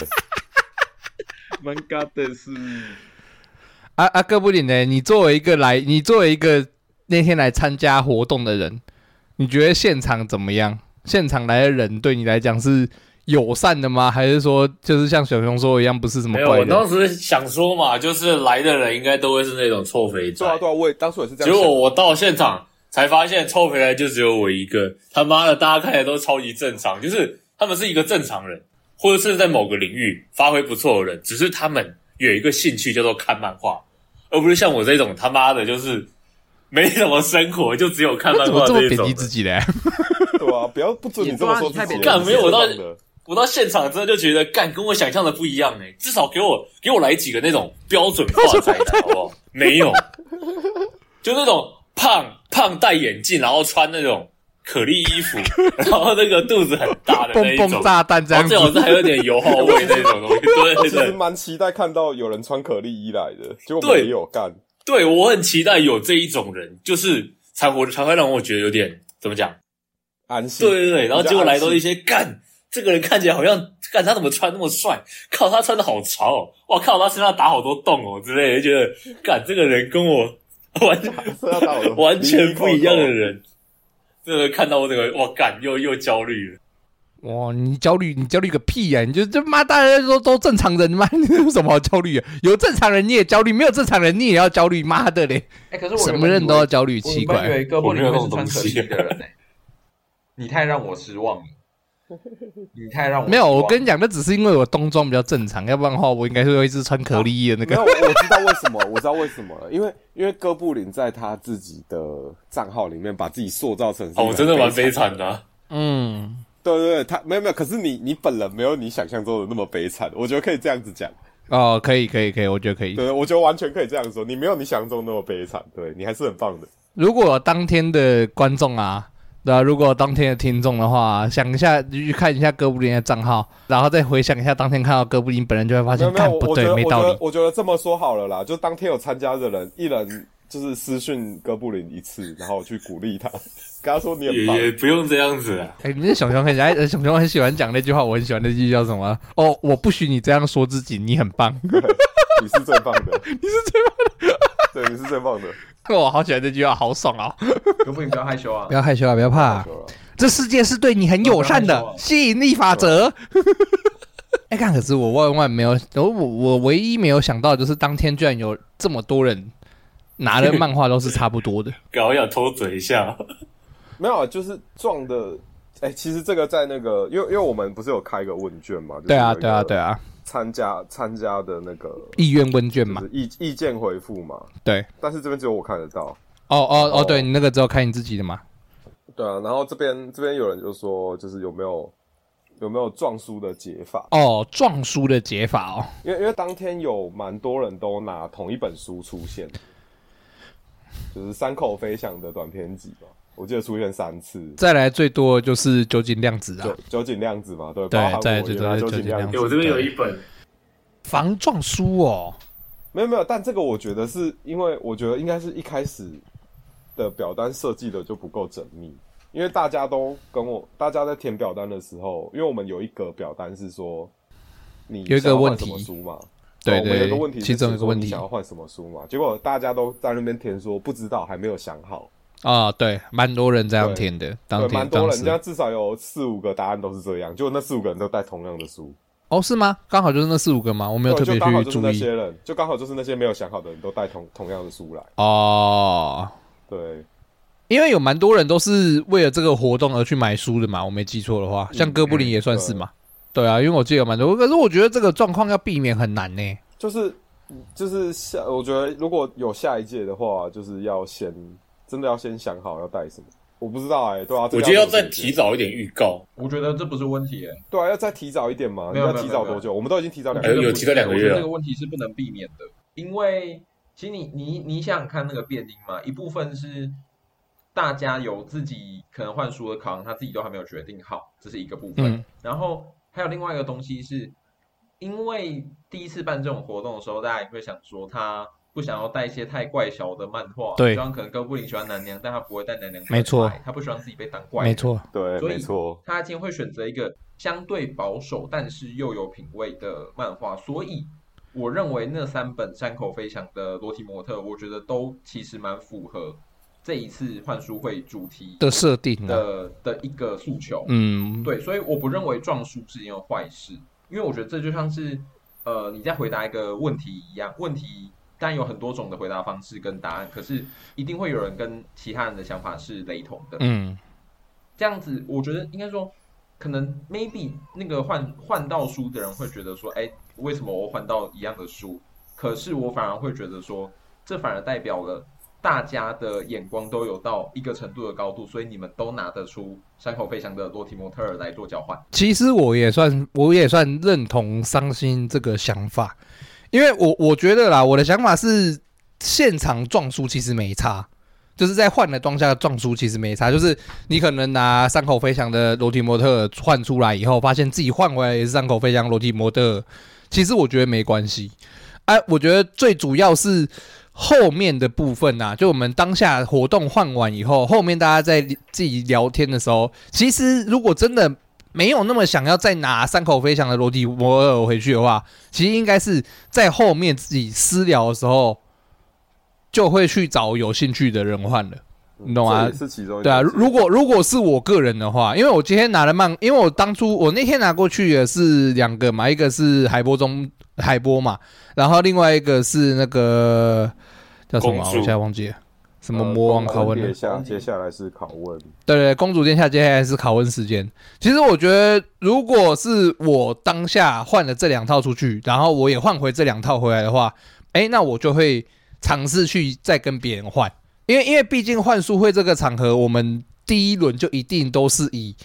Speaker 1: Megadeth
Speaker 3: 哥布林呢？你作为一个那天来参加活动的人，你觉得现场怎么样？现场来的人对你来讲是友善的吗？还是说就是像小熊说一样，不是什么怪人？
Speaker 4: 没有，我当时想说嘛，就是来的人应该都会是那种臭肥宅。
Speaker 2: 对啊，我当初也是这样。
Speaker 4: 结果我到现场才发现，臭肥宅就只有我一个。他妈的，大家看起来都超级正常，就是他们是一个正常人，或者是在某个领域发挥不错的人，只是他们有一个兴趣叫做看漫画，而不是像我这种他妈的，就是没什么生活，就只有看漫画这一种。
Speaker 3: 怎么这么贬低自己嘞？
Speaker 2: 对啊，不准你这么说自己。
Speaker 4: 干没有我到现场真的就觉得干跟我想象的不一样至少给我来几个那种标准化仔的好不好？没有，就那种胖戴眼镜，然后穿那种可丽衣服，然后那个肚子很大的那一种，
Speaker 3: 蹦炸弹这样子，
Speaker 4: 最好是还有点油耗味那种东西。对，
Speaker 2: 我其实蛮期待看到有人穿可丽衣来的，结果没有干。
Speaker 4: 对，我很期待有这一种人，就是才会让我觉得有点怎么讲
Speaker 2: 安心。
Speaker 4: 对，然后结果来到一些干。这个人看起来好像，干他怎么穿那么帅？靠，他穿的好潮哦！哇靠，他身上打好多洞哦之类的，就觉得干这个人跟我完全不一样的人。这个看到我这个，哇干又焦虑了。
Speaker 3: 哇，你焦虑个屁呀！你就这妈大家都正常人吗？你有什么好焦虑的？有正常人你也焦虑，没有正常人你也要焦虑，妈的嘞！
Speaker 5: 可是我
Speaker 3: 什么人都要焦虑，奇怪。
Speaker 5: 我以为哥布林会是穿可丽的人你太让我失望了。你太让我
Speaker 3: 没有，我跟你讲，那只是因为我冬装比较正常，要不然的话，我应该是会是穿可丽衣的那个。
Speaker 2: 没有，我知道为什么了，因为哥布林在他自己的账号里面把自己塑造成
Speaker 4: 我真的蛮悲惨的。
Speaker 2: 对，他没有，可是你本人没有你想象中的那么悲惨，我觉得可以这样子讲。
Speaker 3: 哦，可以，我觉得可以。
Speaker 2: 对，我觉得完全可以这样说，你没有你想象中那么悲惨，对你还是很棒的。
Speaker 3: 如果当天的观众啊。对啊，如果当天的听众的话，想一下去看一下哥布林的账号，然后再回想一下当天看到哥布林本人，就会发现看不对，没道理。
Speaker 2: 我觉得这么说好了啦，就当天有参加的人，一人就是私讯哥布林一次，然后去鼓励他，跟他说你很棒。
Speaker 4: 也不用这样子啊。
Speaker 3: 你是熊熊很喜欢讲那句话，我很喜欢那句叫什么？哦，我不许你这样说自己，你很棒，
Speaker 2: 你是最棒的，
Speaker 3: 你是最棒的，
Speaker 2: 对，你是最棒的。
Speaker 3: 我好喜欢这句话，好爽啊！
Speaker 5: 哥布林不要害羞啊，
Speaker 3: 不要害羞啊，不要怕这世界是对你很友善的，吸引力法则。看，可是我万万没有，我唯一没有想到，就是当天居然有这么多人拿的漫画都是差不多的。
Speaker 4: 搞想偷嘴一下，
Speaker 2: 没有，就是撞的。其实这个在那个，因为我们不是有开一个问卷嘛？
Speaker 3: 对啊。
Speaker 2: 参加的那个
Speaker 3: 意愿问卷嘛，
Speaker 2: 意见回复嘛。
Speaker 3: 对，
Speaker 2: 但是这边只有我看得到。
Speaker 3: 对，你那个只有看你自己的嘛。
Speaker 2: 对啊，然后这边有人就说，就是有没有撞书的解法？
Speaker 3: 撞书的解法
Speaker 2: 因为当天有蛮多人都拿同一本书出现，就是山口飞翔的短篇集嘛。我记得出现3次，
Speaker 3: 再来最多就是酒井亮子啊，
Speaker 2: 酒井亮子嘛，对，
Speaker 3: 再最多酒井亮子。
Speaker 4: 我这边有一本
Speaker 3: 防撞书
Speaker 2: 没有，但这个我觉得是因为我觉得应该是一开始的表单设计的就不够缜密，因为大家在填表单的时候，因为我们有一个表单是说你
Speaker 3: 有一个问题
Speaker 2: 什么书嘛，
Speaker 3: 对，
Speaker 2: 我们有一个问题，
Speaker 3: 其中一个问题
Speaker 2: 你想要换什么书嘛，结果大家都在那边填说不知道，还没有想好。
Speaker 3: 对，蛮多人这样填的，
Speaker 2: 对，蛮多人，这样至少有4-5个答案都是这样，结果那4-5个人都带同样的书。
Speaker 3: 是吗？刚好就是那4-5个吗？我没有特别去注意。
Speaker 2: 就刚好就是那些人，就刚好就是那些没有想好的人都带同样的书来。对，
Speaker 3: 因为有蛮多人都是为了这个活动而去买书的嘛，我没记错的话，像哥布林也算是嘛。对啊，因为我记得蛮多，可是我觉得这个状况要避免很难呢。就是
Speaker 2: 我觉得如果有下一届的话，就是真的要先想好要带什么。我不知道对啊，
Speaker 4: 我觉得要再提早一点预告。
Speaker 5: 我觉得这不是问题
Speaker 2: 对啊，要再提早一点嘛。你要提早多久？我们都已经提早2个月，
Speaker 4: 有提早2个月了。
Speaker 5: 这个问题是不能避免的，因为其实你想想看那个变音嘛，一部分是大家有自己可能换书的考量，他自己都还没有决定好，这是一个部分。然后还有另外一个东西是，因为第一次办这种活动的时候，大家也会想说他不想要带一些太怪小的漫画，
Speaker 3: 对，
Speaker 5: 就像可能哥布林喜欢男娘，但他不会带男娘，
Speaker 3: 没错，
Speaker 5: 他不希望自己被当怪人，
Speaker 3: 没错，
Speaker 2: 对，没错，
Speaker 5: 他今天会选择一个相对保守但是又有品味的漫画，所以我认为那3本山口飞翔的裸体模特，我觉得都其实蛮符合这一次幻书会主题
Speaker 3: 的设定
Speaker 5: 的一个诉求。对，所以我不认为撞书是一件坏事，因为我觉得这就像是你在回答一个问题一样，问题当然有很多种的回答方式跟答案，可是一定会有人跟其他人的想法是雷同的。这样子我觉得应该说，可能 maybe 那个换到书的人会觉得说，为什么我换到一样的书？可是我反而会觉得说，这反而代表了大家的眼光都有到一个程度的高度，所以你们都拿得出山口飞翔的裸体模特儿来做交换。
Speaker 3: 其实我也算认同伤心这个想法，因为我觉得啦，我的想法是现场撞书其实没差。就是在换的当下撞书其实没差，就是你可能拿山口飞翔的裸体模特换出来以后，发现自己换回来也是山口飞翔裸体模特，其实我觉得没关系。我觉得最主要是后面的部分啊，就我们当下活动换完以后，后面大家在自己聊天的时候，其实如果真的没有那么想要再拿山口飞翔的裸体模特回去的话，其实应该是在后面自己私聊的时候。就会去找有兴趣的人换了，你懂吗？
Speaker 2: 这也是其中一个。
Speaker 3: 对啊，如果是我个人的话，因为我今天拿了因为我那天拿过去的是2个嘛，一个是海波嘛，然后另外一个是那个叫什么，我现在忘记了，什么魔王拷问的。
Speaker 2: 接下来是拷问。
Speaker 3: 对，公主殿下接下来是拷问时间。其实我觉得，如果是我当下换了这2套出去，然后我也换回这2套回来的话，那我就会。尝试去再跟别人换，因为毕竟换书会这个场合，我们第一轮就一定就是以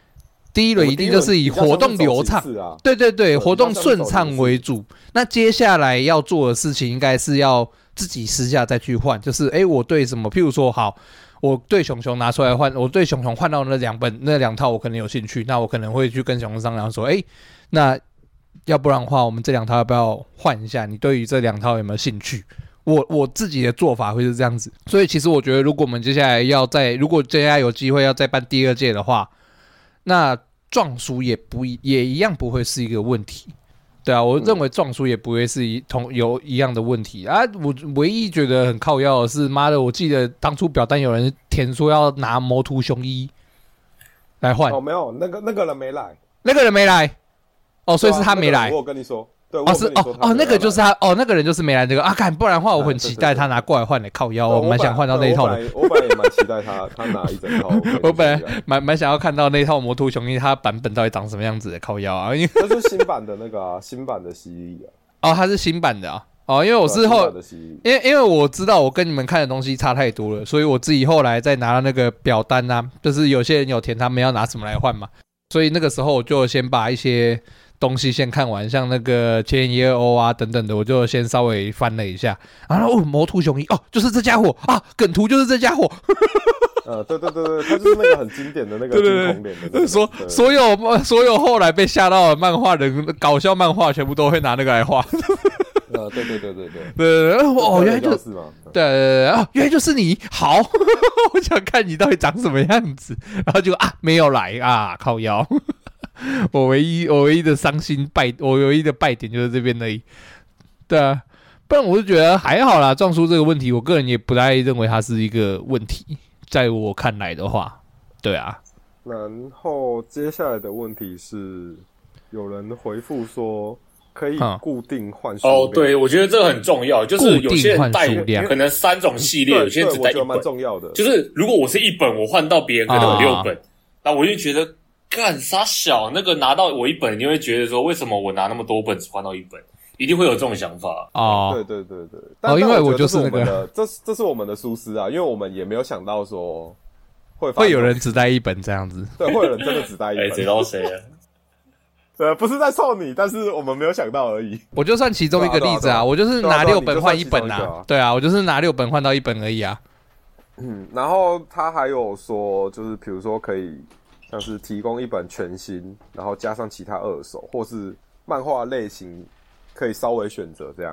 Speaker 3: 活动流畅，对，活动顺畅为主。那接下来要做的事情，应该是要自己私下再去换，就是我对什么，譬如说好，我对熊熊拿出来换，我对熊熊换到那2套我可能有兴趣，那我可能会去跟熊熊商量说，那要不然的话，我们这2套要不要换一下？你对于这2套有没有兴趣？我自己的做法会是这样子，所以其实我觉得，如果我们接下来如果接下来有机会要再办第2届的话，那撞书也一样不会是一个问题，对啊，我认为撞书也不会是有一样的问题啊。我唯一觉得很靠腰的是，妈的，我记得当初表单有人填说要拿魔图雄一来换，
Speaker 2: 没有，那个人没来，
Speaker 3: 所以是他没来。
Speaker 2: 我跟你说。
Speaker 3: 那个就是他那个人就是没来这个啊，不然的话我很期待他拿过来换的靠腰，我蛮想换到那一套的。
Speaker 2: 我本来也蛮期待他拿一整套。
Speaker 3: 我本来蛮想要看到那一套魔图雄一他版本到底长什么样子的靠腰啊，
Speaker 2: 这是新版的那个新版的蜥蜴啊。
Speaker 3: 它是新版的啊。因为我是因为我知道我跟你们看的东西差太多了，所以我自己后来再拿到那个表单啊，就是有些人有填他们要拿什么来换嘛，所以那个时候我就先把一些东西先看完，像那个千叶欧啊等等的，我就先稍微翻了一下，然后魔图雄一就是这家伙啊，梗图就是这家伙。
Speaker 2: 对，他就是那个很经典的那个金童脸的那
Speaker 3: 个。所有后来被吓到的漫画人，搞笑漫画全部都会拿那个来画。
Speaker 2: 对，
Speaker 3: 原来就是嘛。对，原来就是你。好，我想看你到底长什么样子，然后就没有来啊，靠腰。我唯一的伤心我唯一的败点就是这边而已。对啊，不然我就觉得还好啦。撞书这个问题，我个人也不太认为它是一个问题，在我看来的话，对啊。
Speaker 2: 然后接下来的问题是，有人回复说可以固定换数量。
Speaker 4: 对，我觉得这个很重要，就是有些人带可能3种系列，有些人只带1本，
Speaker 2: 蛮重要的。
Speaker 4: 就是如果我是1本，我换到别人可能有6本，那我就觉得。干啥小那个拿到我1本，你会觉得说为什么我拿那么多本只换到1本，一定会有这种想法
Speaker 2: 对。但
Speaker 3: 因为我就是那个，
Speaker 2: 这是我们的疏失啊，因为我们也没有想到说
Speaker 3: 会有人只带1本这样子，
Speaker 2: 对，会有人真的只带1本。
Speaker 4: 知道谁啊？
Speaker 2: 不是在臭你，但是我们没有想到而已。
Speaker 3: 我就算其中一个例子啊，我就是拿6本换1本啊，对啊，我就是拿6本换到1本而已啊。
Speaker 2: 然后他还有说，就是比如说可以。像是提供1本全新，然后加上其他2手，或是漫画类型可以稍微选择这样。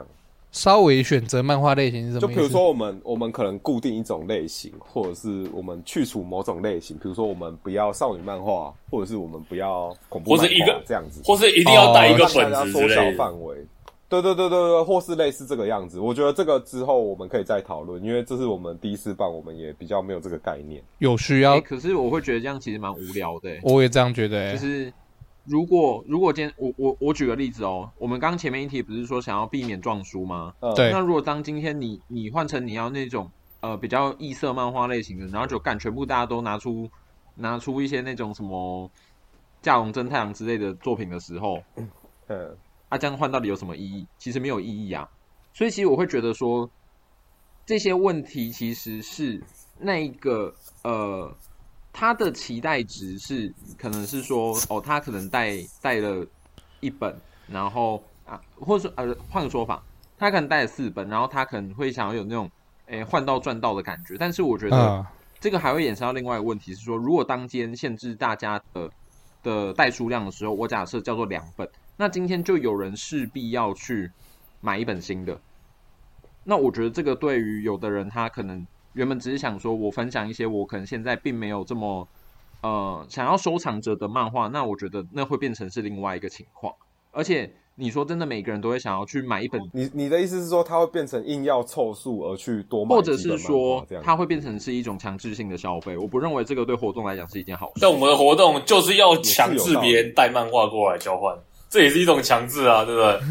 Speaker 3: 稍微选择漫画类型是什么意思？
Speaker 2: 就比如说我们可能固定一种类型，或者是我们去除某种类型，比如说我们不要少女漫画，或者是我们不要恐怖漫画，
Speaker 4: 或是一个
Speaker 2: 这样子，
Speaker 4: 或是一定要带一个本子之
Speaker 2: 缩小
Speaker 4: 类的。
Speaker 2: 范围。对，或是类似这个样子。我觉得这个之后我们可以再讨论，因为这是我们第一次办，我们也比较没有这个概念。
Speaker 3: 有需要，
Speaker 5: 可是我会觉得这样其实蛮无聊的。
Speaker 3: 我也这样觉得。
Speaker 5: 就是如果今天我举个例子哦，我们刚前面一题不是说想要避免撞书吗？
Speaker 3: 对。
Speaker 5: 那如果当今天你换成你要那种比较异色漫画类型的，然后就全部大家都拿出一些那种什么架龙真太郎之类的作品的时候，这样换到底有什么意义？其实没有意义啊。所以其实我会觉得说，这些问题其实是那一个他的期待值是可能是说他可能带了1本，然后或者说换个说法，他可能带了4本，然后他可能会想要有那种换到赚到的感觉。但是我觉得这个还会衍生到另外一个问题是说，如果当今天限制大家的带书量的时候，我假设叫做2本。那今天就有人势必要去买1本新的，那我觉得这个对于有的人，他可能原本只是想说我分享一些我可能现在并没有这么想要收藏着的漫画，那我觉得那会变成是另外一个情况。而且你说真的，每个人都会想要去买1本，
Speaker 2: 你的意思是说，他会变成硬要凑数而去多买，
Speaker 5: 或者是说它会变成是一种强制性的消费？我不认为这个对活动来讲是一件好事。
Speaker 4: 但我们的活动就是要强制别人带漫画过来交换。这也是一种强制啊，对不对？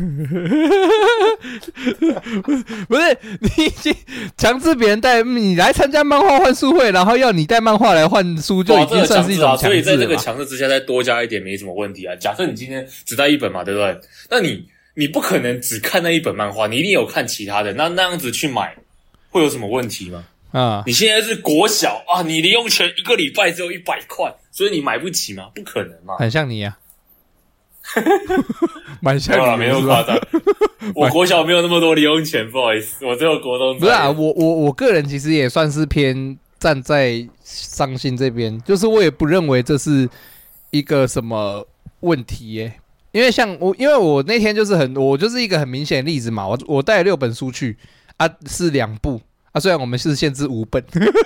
Speaker 3: 不是，你已经强制别人带你来参加漫画换书会，然后要你带漫画来换书，就已经算是一种强制了。
Speaker 4: 所以在这个强制之下再多加一点没什么问题啊。假设你今天只带1本嘛，对不对？那你不可能只看那1本漫画，你一定有看其他的。那样子去买会有什么问题吗？你现在是国小啊，你零用钱1个礼拜只有100块，所以你买不起吗？不可能嘛。
Speaker 3: 很像你啊。蛮像你，
Speaker 4: 没有夸张。我国小没有那么多零用钱，不好意思，我只有国中。
Speaker 3: 不是啊，我个人其实也算是偏站在伤心这边，就是我也不认为这是一个什么问题耶。因为我那天我就是一个很明显的例子嘛，我带了6本书去啊，是2部啊，虽然我们是限制5本。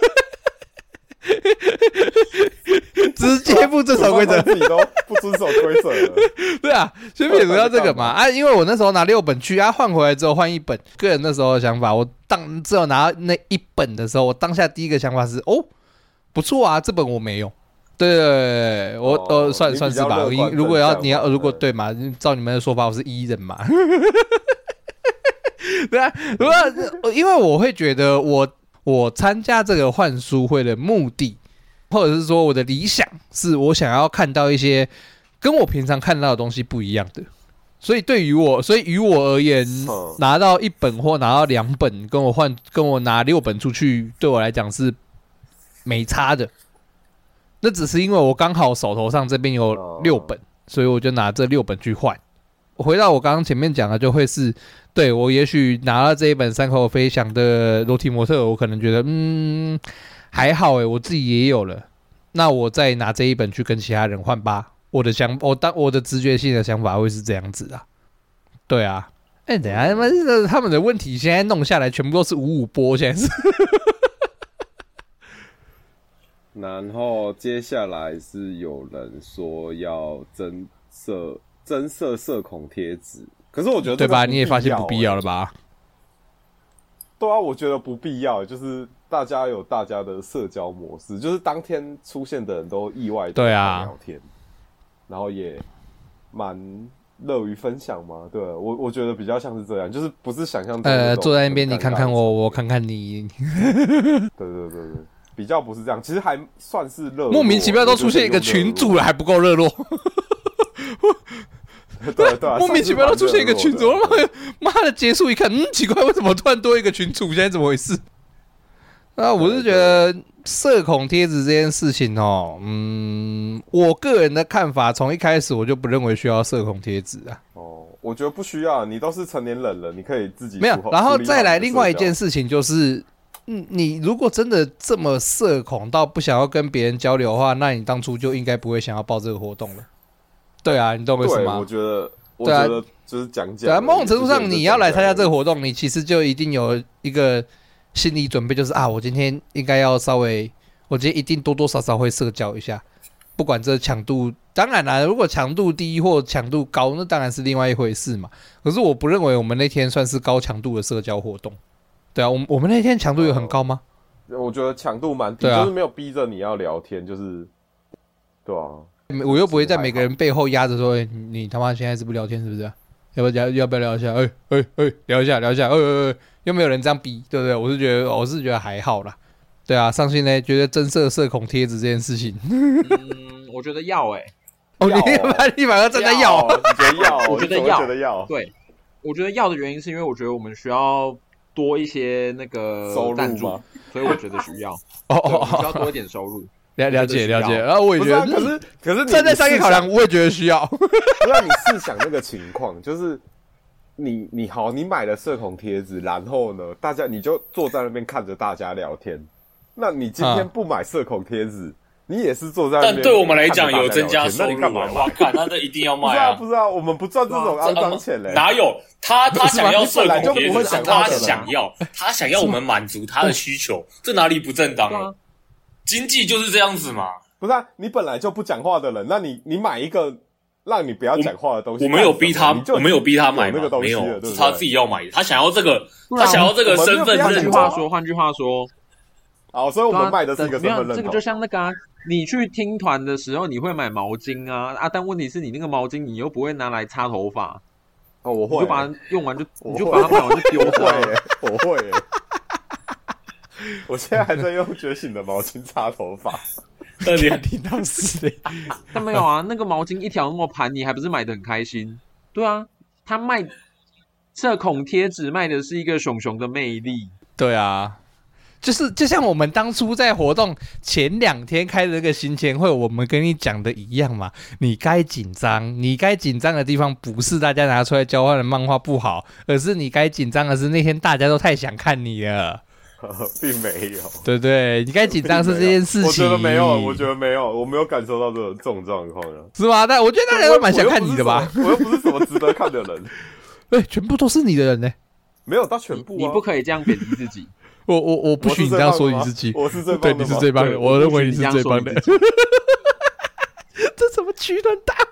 Speaker 3: 直接不遵守规则，
Speaker 2: 自己都不遵守规则了。
Speaker 3: 对啊，先撇除掉这个嘛因为我那时候拿6本去换回来之后换1本，个人那时候的想法，我只有拿那1本的时候，我当下第一个想法是不错啊，这本我没有。对，我算是吧。如果如果对嘛，照你们的说法，我是E人嘛。对啊，因为我会觉得我参加这个换书会的目的，或者是说我的理想，是我想要看到一些跟我平常看到的东西不一样的。所以于我而言，拿到1本或拿到2本，跟我拿6本出去，对我来讲是没差的。那只是因为我刚好手头上这边有6本，所以我就拿这6本去换。回到我刚刚前面讲的，就会是对我也许拿到这一本山口飞翔的裸体模特，我可能觉得还好我自己也有了，那我再拿这一本去跟其他人换吧。我的直觉性的想法会是这样子啊。对啊，等一下他们的问题现在弄下来全部都是55波，现在是。
Speaker 2: 然后接下来是有人说要增设社恐贴纸，可是我觉得
Speaker 3: 对吧？你也发现不必要了吧？
Speaker 2: 对啊，我觉得不必要，就是大家有大家的社交模式，就是当天出现的人都意外的聊天，然后也蛮乐于分享嘛。对，我觉得比较像是这样，就是不是想象中
Speaker 3: 坐在那边你看看我，我看看你。对，
Speaker 2: 比较不是这样，其实还算是热络。
Speaker 3: 莫名其妙都出现一个群组了，还不够热络。
Speaker 2: 对，
Speaker 3: 莫名其妙都出现一个群组，妈的结束一看，奇怪，为什么突然多一个群组？现在怎么回事？我是觉得社恐贴纸这件事情我个人的看法，从一开始我就不认为需要社恐贴纸啊。
Speaker 2: 我觉得不需要，你都是成年人了，你可以自己
Speaker 3: 没有。然后再来另外一件事情就是。你如果真的这么社恐到不想要跟别人交流的话，那你当初就应该不会想要报这个活动了。对啊，你懂我意思吗？
Speaker 2: 对，我我觉得就是讲。
Speaker 3: 对啊，某种程度上，你要来参加这个活动，你其实就一定有一个心理准备，就是我今天应该要稍微，我今天一定多多少少会社交一下，不管这强度，当然啦，如果强度低或强度高，那当然是另外一回事嘛。可是我不认为我们那天算是高强度的社交活动。对啊，我们那天强度有很高吗？
Speaker 2: 我觉得强度蛮低，就是没有逼着你要聊天，就是对啊。
Speaker 3: 我又不会在每个人背后压着说，你他妈现在是不聊天是不是？要不要聊一下？聊一下，又没有人这样逼，对不对？我是觉得还好啦。对啊，上信呢觉得增设社恐贴纸这件事情，
Speaker 5: 我觉得要
Speaker 3: 你反而站在要，
Speaker 2: 你觉得要？
Speaker 5: 我觉得
Speaker 2: 要，
Speaker 5: 对，我觉得要的原因是因为我觉得我们需要多一些那个赞助，所以我觉得需要我们需要多一点收入。
Speaker 3: 了解，然后我也觉得，
Speaker 2: 可是
Speaker 3: 站在商业考量，我也觉得需要。
Speaker 2: 不然你试想那个情况，就是你买了社恐贴纸，然后呢，你就坐在那边看着大家聊天。那你今天不买社恐贴纸，你也是坐在那边。
Speaker 4: 但对我们来讲有增加收入，那你干嘛？哇，看那一定要卖啊！
Speaker 2: 不是啊，我们不赚这种肮脏钱嘞。
Speaker 4: 哪有？他想要社恐贴纸，他想要我们满足他的需求，这哪里不正当了？经济就是这样子嘛。
Speaker 2: 不是啊，你本来就不讲话的人，那你买一个让你不要讲话的东西，
Speaker 4: 我们有逼他买
Speaker 2: 那个东西，
Speaker 4: 没有，是他自己要买的。他想要这个，他想要这个身份认同。
Speaker 5: 换句话说，
Speaker 2: 所以我们卖的是一个身份认同。
Speaker 5: 这个就像那个你去听团的时候，你会买毛巾啊，但问题是你那个毛巾你又不会拿来擦头发。
Speaker 2: 我会，
Speaker 5: 你就把它用完你就把它买完就丢掉。
Speaker 2: 我会。我现在还在用觉醒的毛巾擦头发，
Speaker 3: 那你还挺当时的。
Speaker 5: 但没有啊，那个毛巾一条那么盘，你还不是买的很开心？对啊，他卖社恐贴纸卖的是一个熊熊的魅力。
Speaker 3: 对啊，就像我们当初在活动前2天开的那个行前会，我们跟你讲的一样嘛。你该紧张的地方不是大家拿出来交换的漫画不好，而是你该紧张的是那天大家都太想看你了。
Speaker 2: 并没有，
Speaker 3: 对对，你该紧张是这件事情。
Speaker 2: 我觉得没有，我没有感受到这种状况啊。
Speaker 3: 是吗？但我觉得大家都蛮想看你的吧。
Speaker 2: 我又不是什么值得看的人。
Speaker 3: 全部都是你的人呢。
Speaker 2: 没有到全部。
Speaker 5: 你不可以这样贬低自己。
Speaker 3: 我不许你这样说你自己。
Speaker 2: 我是最棒的。
Speaker 3: 对，你是最棒的。我认为你是最棒的。这什么取暖大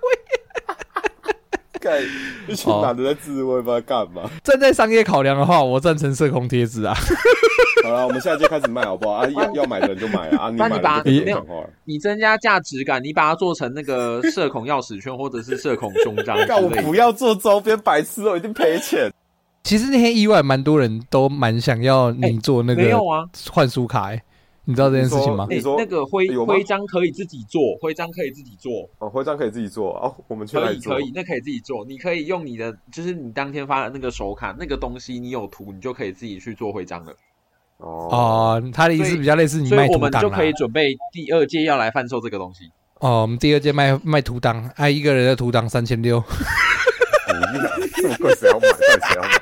Speaker 3: 会？
Speaker 2: 一群男的在自慰，不知道干嘛。
Speaker 3: 站在商业考量的话，我赞成社恐贴纸啊。
Speaker 2: 好了，我们下届开始卖好不好？要买的人就买啊！
Speaker 5: 那你把你增加价值感，你把它做成那个社恐钥匙圈，或者是社恐胸章之类的。
Speaker 2: 我不要做周边，白痴我一定赔钱。
Speaker 3: 其实那天意外，蛮多人都蛮想要你做那个换书卡你知道这件事情吗？
Speaker 5: 那个徽章可以自己做，徽章可以自己做。
Speaker 2: 徽章可以自己做我们去哪里做？
Speaker 5: 可以，那可以自己做。你可以用你的，就是你当天发的那个手卡，那个东西你有图，你就可以自己去做徽章了。
Speaker 3: 他的意思比较类似你卖图档，
Speaker 5: 所以我们就可以准备第2届要来贩售这个东西。
Speaker 3: 我们第2届卖图档，一个人的图档3600。
Speaker 2: 这么贵，谁要买？谁要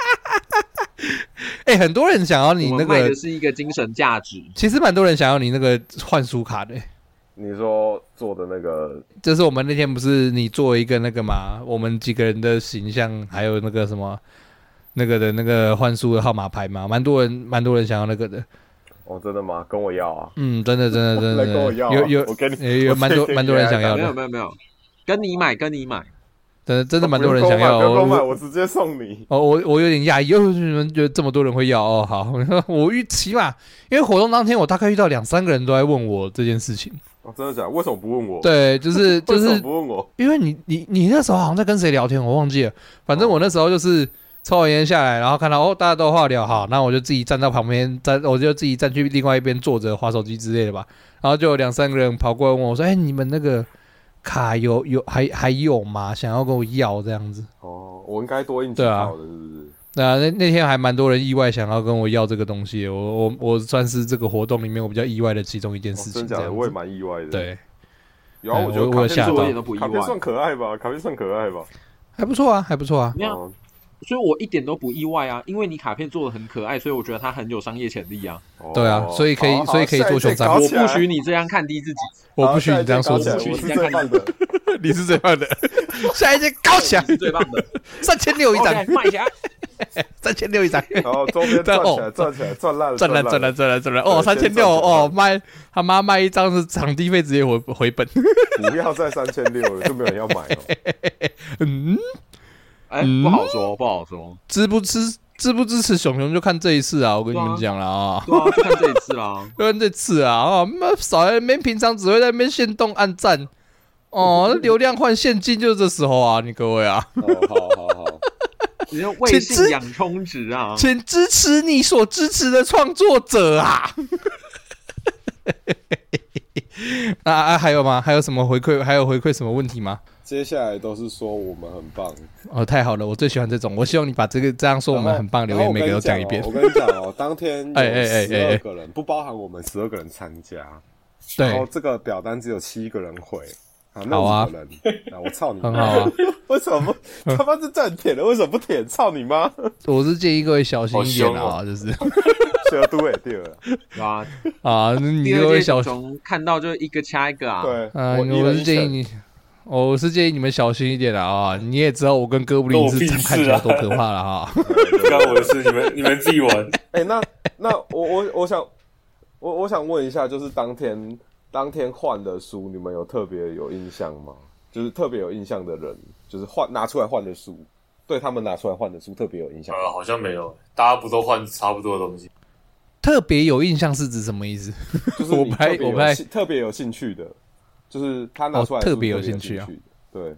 Speaker 2: 买？
Speaker 3: 很多人想要你那个，
Speaker 5: 卖的是一个精神价值。
Speaker 3: 其实蛮多人想要你那个换书卡的。
Speaker 2: 你说做的那个，
Speaker 3: 就是我们那天不是你做一个那个嘛？我们几个人的形象，还有那个什么。那个的那个换书的号码牌嘛，蛮多人想要那个的。
Speaker 2: 真的吗？跟我要啊！
Speaker 3: 真的，
Speaker 2: 来跟我要啊！
Speaker 3: 有，
Speaker 2: 我跟你
Speaker 3: 有蛮多人想要的。
Speaker 5: 没有，跟你买。
Speaker 3: 真的蛮多人想要。
Speaker 2: 不用购买，我直接送你。
Speaker 3: 我有点讶异，你们觉得这么多人会要好，我起码因为活动当天我大概遇到2-3个人都在问我这件事情。
Speaker 2: 真的假的？为什么不问我？
Speaker 3: 对，就是
Speaker 2: 为什么不问我？
Speaker 3: 因为你那时候好像在跟谁聊天，我忘记了。反正我那时候就是抽完烟下来，然后看到大家都话聊好，那我就自己站到旁边，我就自己站去另外一边坐着滑手机之类的吧。然后就有2-3个人跑过来问我说：“你们那个卡还有吗？想要跟我要这样子。”
Speaker 2: 我应该多印几套的，是不是？
Speaker 3: 对啊，那天还蛮多人意外想要跟我要这个东西，我算是这个活动里面我比较意外的其中一件事情。
Speaker 2: 真假的，我也蛮意外的。
Speaker 3: 对，
Speaker 2: 然后我觉得
Speaker 3: 我吓到，
Speaker 2: 卡片算可爱吧？
Speaker 3: 还不错啊。
Speaker 5: 所以我一点都不意外啊，因为你卡片做的很可爱，所以我觉得它很有商业潜力啊。
Speaker 3: 对啊，所以可以做胸章。
Speaker 5: 我不许你这样看低自己，
Speaker 3: 我不许你这样说自己。
Speaker 5: 我不许你这样看低自己。
Speaker 3: 你是最棒的，下一件高起来，
Speaker 5: 是最棒的
Speaker 3: ，3600一张，
Speaker 5: 卖起来
Speaker 3: ，3600一张，
Speaker 2: 然后周边赚起来，赚烂了，
Speaker 3: 哦，3600哦，他妈卖一张是场地费直接回本，
Speaker 2: 不要再3600了，就没有人要买
Speaker 3: 了。
Speaker 5: 不好说，
Speaker 3: 支不支持熊熊就看这一次啊！我跟你们讲了啊，
Speaker 5: 对啊，就看这一次啦，
Speaker 3: 就看这次啊，少在那边平常只会在那边限动按赞，哦，流量换现金就是这时候啊，你各位啊，
Speaker 2: 好，
Speaker 5: 你要为信仰充值啊，
Speaker 3: 请支持你所支持的创作者啊！还有吗？还有什么回馈？还有回馈什么问题吗？
Speaker 2: 接下来都是说我们很棒
Speaker 3: 哦，太好了，我最喜欢这种。我希望你把这样说我们很棒留言每个都讲一遍。
Speaker 2: 我跟你讲哦，当天有12个人，不包含我们12个人参加，
Speaker 3: 对，
Speaker 2: 然后这个表单只有7个人回。
Speaker 3: 好啊，
Speaker 2: 我操你妈！
Speaker 3: 很好啊，
Speaker 2: 为什么他妈是这样填的？为什么不填？操你妈！
Speaker 3: 我是建议各位小心一点啊，就是
Speaker 2: 小度也对了
Speaker 3: 啊，你各位小
Speaker 5: 心，看到就一个掐一个啊。
Speaker 2: 对，
Speaker 3: 我是建议你。我是建议你们小心一点啊！你也知道我跟哥布林是看起来多可怕了哈！
Speaker 4: 不关我的事，你们自己玩。
Speaker 2: 那我想问一下，就是当天换的书，你们有特别有印象吗？就是特别有印象的人，就是拿出来换的书，对他们拿出来换的书特别有印象。
Speaker 4: 好像没有，大家不都换差不多的东西？
Speaker 3: 特别有印象是指什么意思？
Speaker 2: 就是我特别有兴趣的。就是他拿出来
Speaker 3: 特别有兴趣啊，
Speaker 2: 对。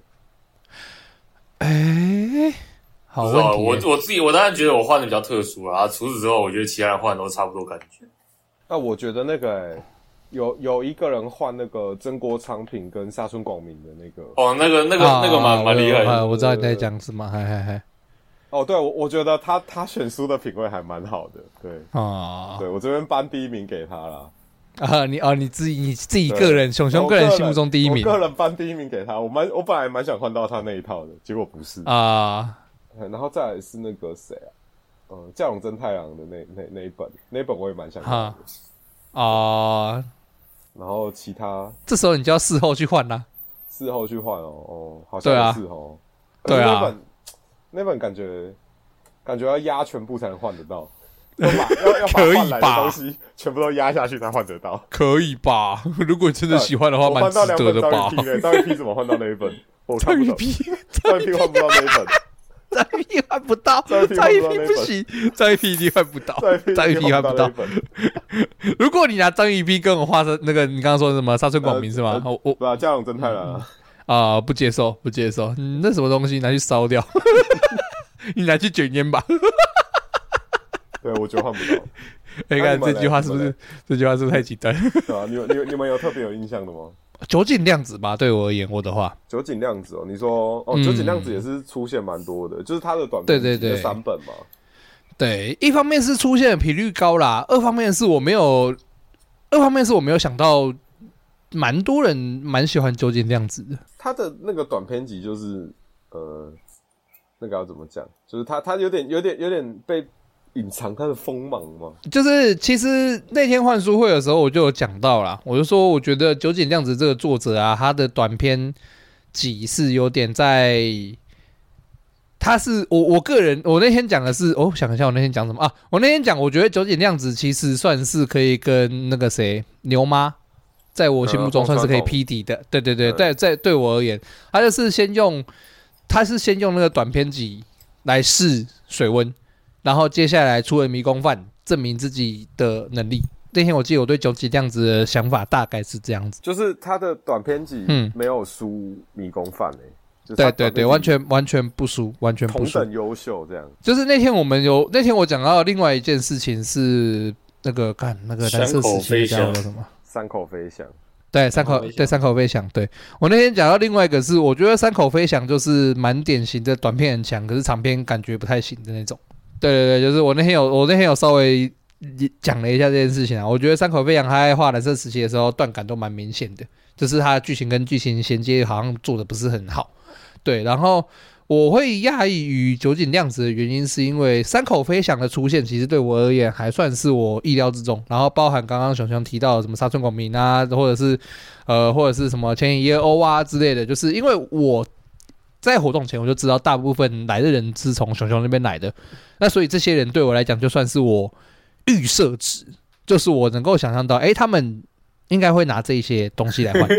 Speaker 3: 好问
Speaker 4: 题。我当然觉得我换的比较特殊啊。除此之后，我觉得其他人换都差不多感觉。
Speaker 2: 那我觉得那个有一个人换那个真锅昌平跟沙村广明的那个。
Speaker 4: 哦，那个蛮厉害的。
Speaker 3: 我知道你在讲什么，嗨。
Speaker 2: 哦，对，我觉得他选书的品味还蛮好的，对啊，对我这边颁第1名给他啦。
Speaker 3: 你自己个人，熊个人心目中第1名，
Speaker 2: 我个人颁第1名给他。我本来蛮想换到他那一套的，结果不是
Speaker 3: 啊。
Speaker 2: 然后再来是那个谁啊，教永真太郎的那一本我也蛮想看的
Speaker 3: 啊。
Speaker 2: 然后其他
Speaker 3: 这时候你就要事后去换啦，
Speaker 2: 事后去换好像是哦，
Speaker 3: 对啊，
Speaker 2: 那本感觉要压全部才能换得到。要把换来的东西全部都压下去才换得到，
Speaker 3: 可以吧？如果你真的喜欢的话，蛮值得的吧？
Speaker 2: 张一批怎么换到那一本？张一批换不到那一本，
Speaker 3: 张一批换不到，张一批不行，张一批一定换不到，张一批换不到。如果你拿张一批跟我画的那个，你刚刚说什么沙村广明是吗？
Speaker 2: 我加永真太郎
Speaker 3: 啊，不接受，那什么东西拿去烧掉，你拿去卷烟吧。
Speaker 2: 对，我觉得换不到。
Speaker 3: 看这句话是不是太极端？
Speaker 2: 对啊，你们有特别有印象的吗？
Speaker 3: 酒井亮子吧，对我而言，我的话，
Speaker 2: 酒井亮子你说酒井亮子也是出现蛮多的，就是他的短篇集的3本嘛。
Speaker 3: 对，一方面是出现的频率高啦，二方面是我没有想到，蛮多人蛮喜欢酒井亮子的。
Speaker 2: 他的那个短篇集就是那个要怎么讲？就是他有点被隐藏他的锋芒吗？
Speaker 3: 就是其实那天换书会的时候，我就有讲到啦，我就说我觉得酒井亮子这个作者啊，他的短篇集是有点在，他是我个人，我那天讲的是，想一下我那天讲什么啊？我那天讲，我觉得酒井亮子其实算是可以跟那个谁牛妈，在我心目中算是可以匹敌的。对，对我而言，他是先用那个短篇集来试水温。然后接下来出了迷宫饭，证明自己的能力。那天我记得我对酒井亮子的想法大概是这样子，
Speaker 2: 就是他的短篇集没有输迷宫饭
Speaker 3: 对，完全不输，完全不输，
Speaker 2: 同等优秀这样。
Speaker 3: 就是那天我讲到另外一件事情是那个蓝色时期叫什么？
Speaker 2: 山口飞翔。
Speaker 3: 对，山口飞翔。对，我那天讲到另外一个是，我觉得山口飞翔就是蛮典型的短篇很强，可是长篇感觉不太行的那种。对，就是我那天有稍微讲了一下这件事情啊。我觉得山口飞扬他在画蓝色时期的时候断感都蛮明显的，就是他的剧情跟剧情衔接好像做的不是很好。对，然后我会讶异于酒井亮子的原因，是因为山口飞翔的出现，其实对我而言还算是我意料之中。然后包含刚刚熊熊提到的什么沙村广明啊，或者是什么千野一二欧啊之类的，就是因为我在活动前我就知道大部分来的人是从熊熊那边来的，那所以这些人对我来讲就算是我预设值，就是我能够想象到，他们应该会拿这些东西来换，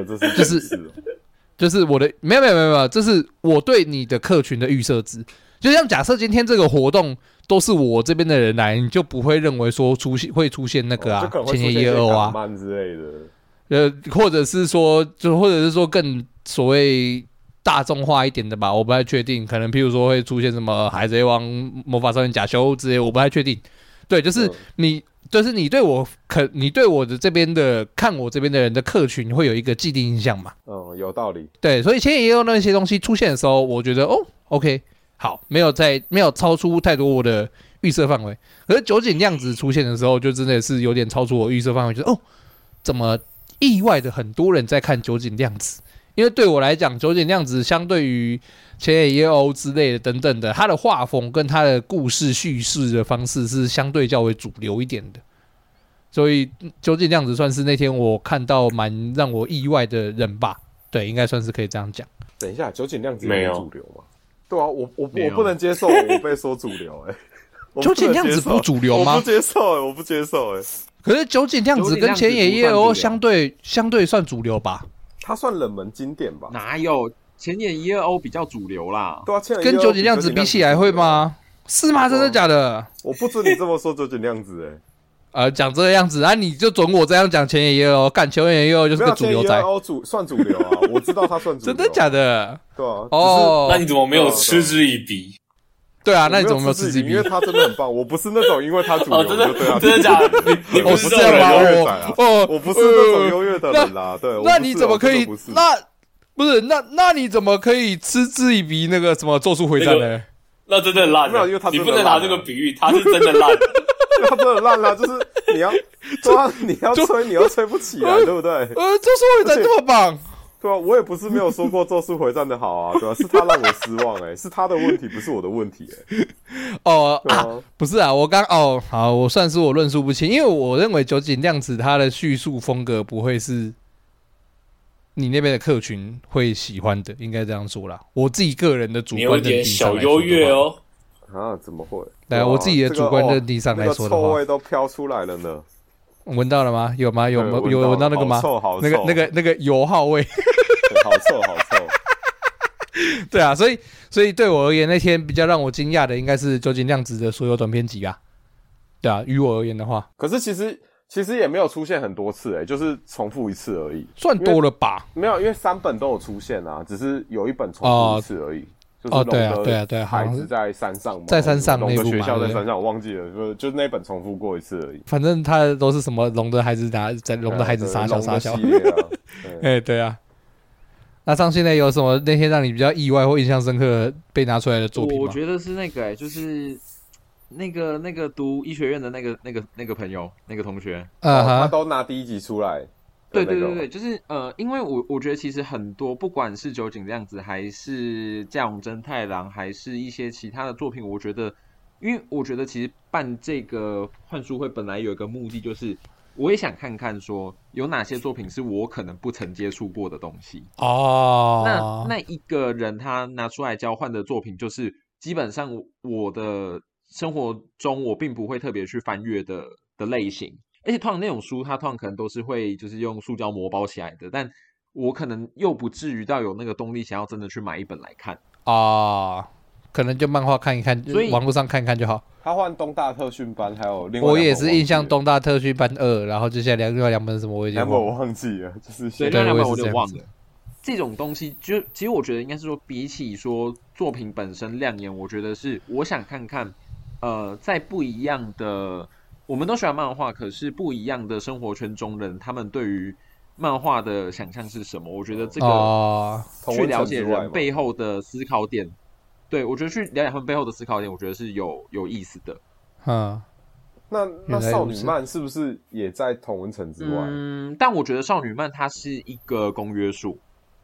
Speaker 3: 就是我的没有，这是我对你的客群的预设值。就像假设今天这个活动都是我这边的人来，你就不会认为说会出现那个千叶一二啊
Speaker 2: 之类的，
Speaker 3: 或者是说更所谓大众化一点的吧，我不太确定。可能譬如说会出现什么海贼王、魔法少年假修之类，我不太确定。对，就是你对我的这边的看我这边的人的客群会有一个既定印象嘛？
Speaker 2: 有道理。
Speaker 3: 对，所以千野也有那些东西出现的时候，我觉得OK， 好，没有超出太多我的预设范围。可是酒井亮子出现的时候，就真的是有点超出我预设范围，就是怎么意外的很多人在看酒井亮子？因为对我来讲，酒井亮子相对于千野一欧之类的等等的，他的画风跟他的故事叙事的方式是相对较为主流一点的，所以酒井亮子算是那天我看到蛮让我意外的人吧。对，应该算是可以这样讲。
Speaker 2: 等一下，酒井亮子有主流吗？对啊，我不能接受我被说主流
Speaker 3: 酒井亮子不主流吗？
Speaker 2: 我不接受
Speaker 3: 可是酒井亮子跟千野一欧相对算主流吧？
Speaker 2: 他算冷门经典吧？
Speaker 5: 哪有千野一二欧比较主流啦？
Speaker 2: 对啊，
Speaker 3: 跟酒井亮子比起来会吗？是吗？真的假的？
Speaker 2: 我不准你这么说酒井亮子
Speaker 3: 讲这个样子你就准我这样讲千野一二干千野一二就是个主流仔，
Speaker 2: 算主流啊，我知道他算主流。
Speaker 3: 真的假的？
Speaker 2: 对啊，
Speaker 4: 那你怎么没有嗤之以鼻？
Speaker 3: 对啊，那你怎么没有嗤之以鼻？
Speaker 2: 因为他真的很棒，我不是那种因为他主流就对他
Speaker 4: 真的假的？你不是
Speaker 2: 这样吗？我不是那种优越的人啦。对，
Speaker 3: 那你怎么可以？那你怎么可以嗤之以鼻？那个什么咒术回战呢？
Speaker 4: 那真的烂，
Speaker 2: 没有，因为他
Speaker 4: 你不能拿这个比喻，他是真的烂。
Speaker 2: 他真的烂啦，就是你要吹，你又吹不起来，对不对？
Speaker 3: 咒术回战这么棒。
Speaker 2: 对啊，我也不是没有说过咒术回战的好啊，对吧？是他让我失望是他的问题，不是我的问题
Speaker 3: 不是啊，我好，我算是我论述不清，因为我认为酒井亮子他的叙述风格不会是你那边的客群会喜欢的，应该这样说啦。我自己个人的主观认定上来说，
Speaker 4: 你有点小优越哦。
Speaker 2: 怎么会？
Speaker 3: 对，我自己的主观认定上来说的话，
Speaker 2: 那个臭味都飘出来了呢。
Speaker 3: 闻到了吗？有吗？有闻到那个吗？
Speaker 2: 好臭，
Speaker 3: 那个油耗味，
Speaker 2: 好臭。
Speaker 3: 对啊，所以对我而言，那天比较让我惊讶的应该是酒井亮子的所有短篇集啊。对啊，于我而言的话，
Speaker 2: 可是其实也没有出现很多次就是重复一次而已，
Speaker 3: 算多了吧？
Speaker 2: 没有，因为3本都有出现啊，只是有一本重复一次而已。
Speaker 3: 对啊，
Speaker 2: 孩子在山上嘛，
Speaker 3: 在山上那部嘛，
Speaker 2: 学校在山上，我忘记了，就那本重复过一次而已。
Speaker 3: 反正他都是什么龙的孩子在龙的孩子傻小，对啊。那上现在有什么那天让你比较意外或印象深刻被拿出来的作品吗？
Speaker 5: 我觉得是那个就是那个读医学院的那个朋友那个同学，
Speaker 2: 他都拿第1集出来。
Speaker 5: 对，就是因为我觉得其实很多不管是酒井亮子还是架永真太郎，还是一些其他的作品，因为我觉得其实办这个换书会本来有一个目的，就是我也想看看说有哪些作品是我可能不曾接触过的东西那一个人他拿出来交换的作品，就是基本上我的生活中我并不会特别去翻阅的类型。而且通常那种书，它通常可能都是会就是用塑胶膜包起来的，但我可能又不至于到有那个动力想要真的去买一本来看
Speaker 3: 可能就漫画看一看，网络上看一看就好。
Speaker 2: 他换东大特训班，还有另外
Speaker 3: 我也是印象东大特训班2，然后接下来另外2本是什么我已经
Speaker 2: 忘记了，就是
Speaker 5: 对另外2本我就忘了。这种东西其实我觉得应该是说，比起说作品本身亮眼，我觉得是我想看看在不一样的。我们都喜欢漫画，可是不一样的生活圈中人，他们对于漫画的想象是什么？我觉得这个去了解人背后的思考点，对我觉得去了解他们背后的思考点，我觉得是有意思的。
Speaker 2: 那少女漫是不是也在同温层之外？
Speaker 5: 但我觉得少女漫它是一个公约数，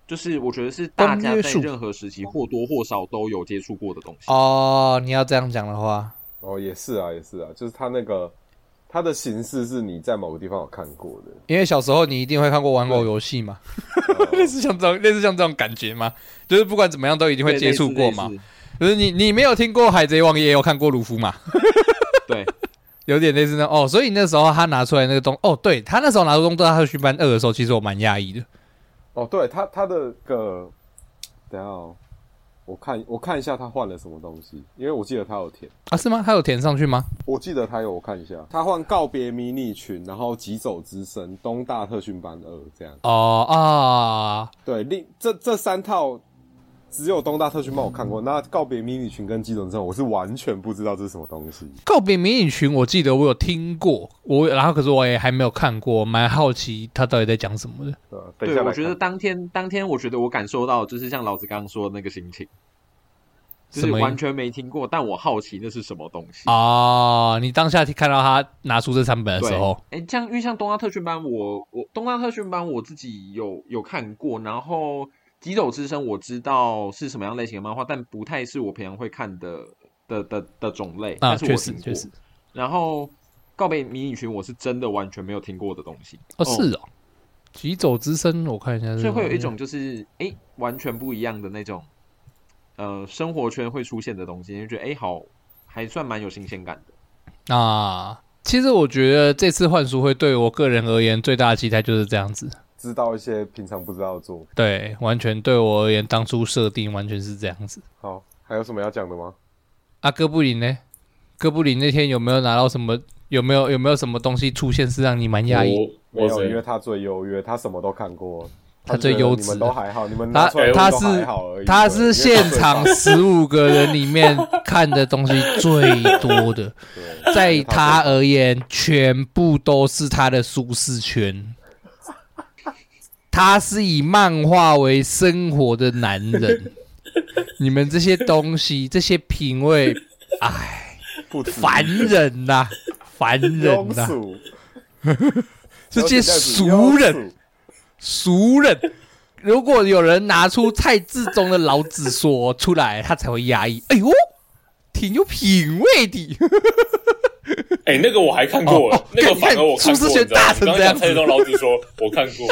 Speaker 5: 就是我觉得是大家在任何时期或多或少都有接触过的东西。
Speaker 3: 哦，你要这样讲的话，
Speaker 2: 也是啊，就是它的形式是你在某个地方有看过的，
Speaker 3: 因为小时候你一定会看过玩偶游戏嘛，类似像这种感觉嘛，就是不管怎么样都一定会接触过嘛。就是你没有听过海贼王，也有看过鲁夫嘛？
Speaker 5: 对，
Speaker 3: 有点类似那哦，所以那时候他拿出来那个对他那时候拿出东大特训班2的时候，其实我蛮讶异的。
Speaker 2: 对他的个，等一下我看一下他换了什么东西，因为我记得他有填
Speaker 3: 啊，是吗？他有填上去吗？
Speaker 2: 我记得他有，我看一下，他换告别迷你群，然后疾走之声、东大特训班2这样。对，这3套。只有东大特训班我看过，那告别迷你群跟基准之后，我是完全不知道这是什么东西。
Speaker 3: 告别迷你群，我记得我有听过，然后可是我也还没有看过，蛮好奇他到底在讲什么的。
Speaker 5: 对，我觉得当天，我觉得我感受到就是像老子刚刚说的那个心情，就是完全没听过，但我好奇那是什么东西
Speaker 3: 啊！你当下看到他拿出这3本的时候，
Speaker 5: 因为像东大特训班，我东大特训班我自己有看过，然后。疾走之声我知道是什么样类型的漫画，但不太是我平常会看的种类。但是我听过。确实。然后告别迷你群我是真的完全没有听过的东西。
Speaker 3: 是哦。疾走之声我看一下，
Speaker 5: 所以会有一种就是完全不一样的那种生活圈会出现的东西，就觉得好还算蛮有新鲜感的
Speaker 3: 啊。其实我觉得这次幻书会对我个人而言最大的期待就是这样子。
Speaker 2: 知道一些平常不知道的作品，
Speaker 3: 对，完全对我而言，当初设定完全是这样子。
Speaker 2: 好，还有什么要讲的吗？
Speaker 3: 哥布林呢？哥布林那天有没有拿到什么？有没有什么东西出现是让你蛮讶异？
Speaker 2: 没有，因为他最优越，他什么都看过，
Speaker 3: 他最优质。
Speaker 2: 你们都还好，你们拿出来都还好而已。
Speaker 3: 他是现场15个人里面看的东西最多的，在他而言，全部都是他的舒适圈。他是以漫画为生活的男人，你们这些东西、这些品味，烦人呐、烦人呐、这些俗人。如果有人拿出蔡志忠的老子说出来，他才会压抑。哎呦，挺有品味的。
Speaker 4: 那个我还看过了，那个反而我看过。舒适圈大成这样子，蔡志忠老子说我看过。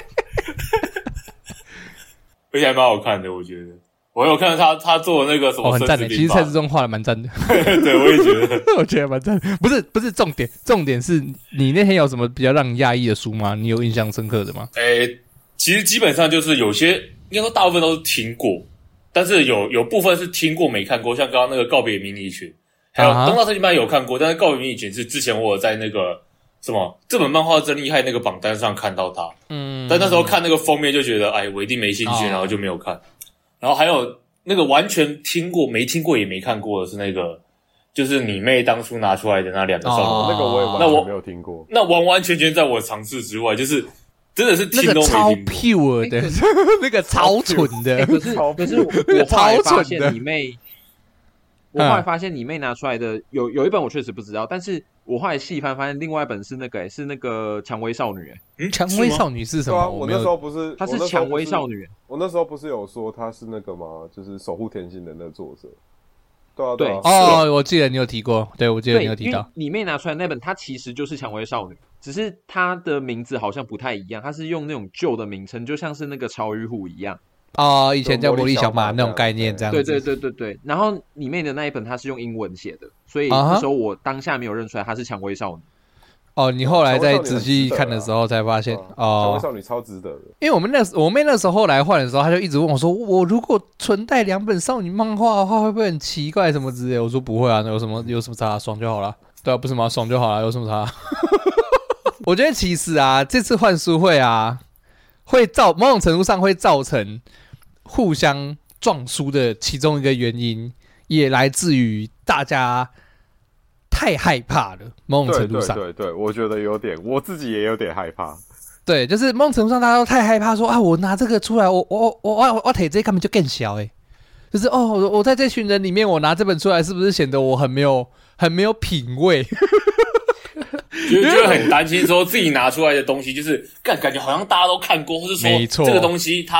Speaker 4: 而且还蛮好看的，我觉得。我有看到他做的那个什么，
Speaker 3: 很赞的。其实蔡志忠画的蛮赞的，
Speaker 4: 对，我也觉得，
Speaker 3: 我觉得蛮赞的。不是重点，重点是你那天有什么比较让你讶异的书吗？你有印象深刻的吗？
Speaker 4: 其实基本上就是有些，应该说大部分都是听过，但是有部分是听过没看过，像刚刚那个告别迷你群，还有东大特训班有看过，但是告别迷你群是之前我有在那个。什么？这本漫画真厉害！那个榜单上看到它，但那时候看那个封面就觉得，我一定没兴趣，然后就没有看。然后还有那个完全听过没听过也没看过的是那个，就是你妹当初拿出来的那2个少女，
Speaker 2: 那个我也完全没有听过。
Speaker 4: 那完完全全在我尝试之外，就是真的是听都没听过。
Speaker 3: 那个超 pure 的，那个超纯的。
Speaker 5: 可是我后来发现你妹。我后来发现你妹拿出来的有一本我确实不知道，但是我后来细翻发现另外一本是那个蔷薇少女。
Speaker 3: 蔷薇少女是什么？
Speaker 2: 我那时候不是，
Speaker 5: 她是蔷薇少女。
Speaker 2: 我那时候不是有说她是那个吗？就是守护甜心的那个作者。
Speaker 5: 对
Speaker 3: 我记得你有提过，对，我记得你有提到。
Speaker 5: 你妹拿出来那本，它其实就是蔷薇少女，只是它的名字好像不太一样，它是用那种旧的名称，就像是那个潮与虎一样。
Speaker 3: 以前叫魔力小马那种概念，这样子。
Speaker 5: 对。然后你妹的那一本，它是用英文写的，所以那时候我当下没有认出来她是蔷薇少女。
Speaker 3: 你后来在仔细看的时候才发现，
Speaker 2: 蔷薇少女超值得的。
Speaker 3: 因为我妹那时候来换的时候，她就一直问我说：“我如果存带2本少女漫画的话，会不会很奇怪什么之类的？”我说：“不会啊，有什么差，爽就好了。”对啊，不是吗？爽就好了，有什么差？我觉得其实这次换书会某种程度上会造成互相撞书的其中一个原因，也来自于大家太害怕了。某种程度上，
Speaker 2: 对，我觉得有点，我自己也有点害怕。
Speaker 3: 对，就是某种程度上，大家都太害怕说我拿这个出来，我体这根本就更小就是我在这群人里面，我拿这本出来，是不是显得我很没有品味？
Speaker 4: 就会很担心说自己拿出来的东西就是感觉好像大家都看过，或是说这个东西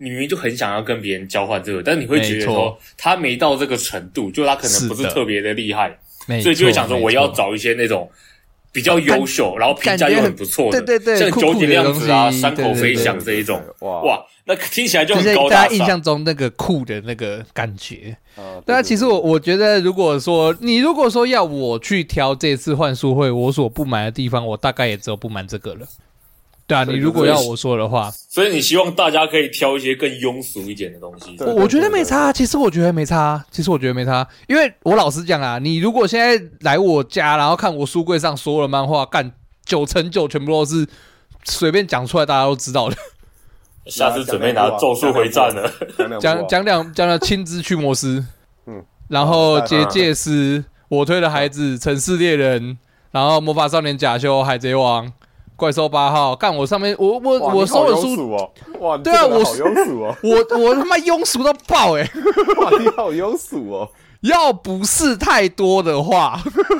Speaker 4: 你明明就很想要跟别人交换这个，但是你会觉得说他没到这个程度，就他可能不是特别的厉害，所以就会想说我要找一些那种比较优秀，然后评价又很不错的，
Speaker 3: 对，
Speaker 4: 像九井亮子啊、山口飞翔这一种，哇，那听起来就很高大上，
Speaker 3: 大家印象中那个酷的那个感觉。对啊，其实我觉得，如果说要我去挑这次幻术会我所不满的地方，我大概也只有不满这个了。对啊，你如果要我说的话，
Speaker 4: 所以你希望大家可以挑一些更庸俗一点的东西。
Speaker 3: 我觉得没差，其实我觉得没差，因为我老实讲啊，你如果现在来我家，然后看我书柜上所有的漫画，干9成9全部都是随便讲出来大家都知道的。
Speaker 4: 下次准备拿咒术回战了，
Speaker 3: 讲了青之驱魔师，然后结界师，我推的孩子，城市猎人，然后魔法少年假修，海贼王。怪兽8号，干我上面我收的书
Speaker 2: 哦，哇，
Speaker 3: 对啊，我
Speaker 2: 好庸俗哦，
Speaker 3: 我他妈庸俗到爆哇，
Speaker 2: 你好庸俗哦，
Speaker 3: 要不是太多的话，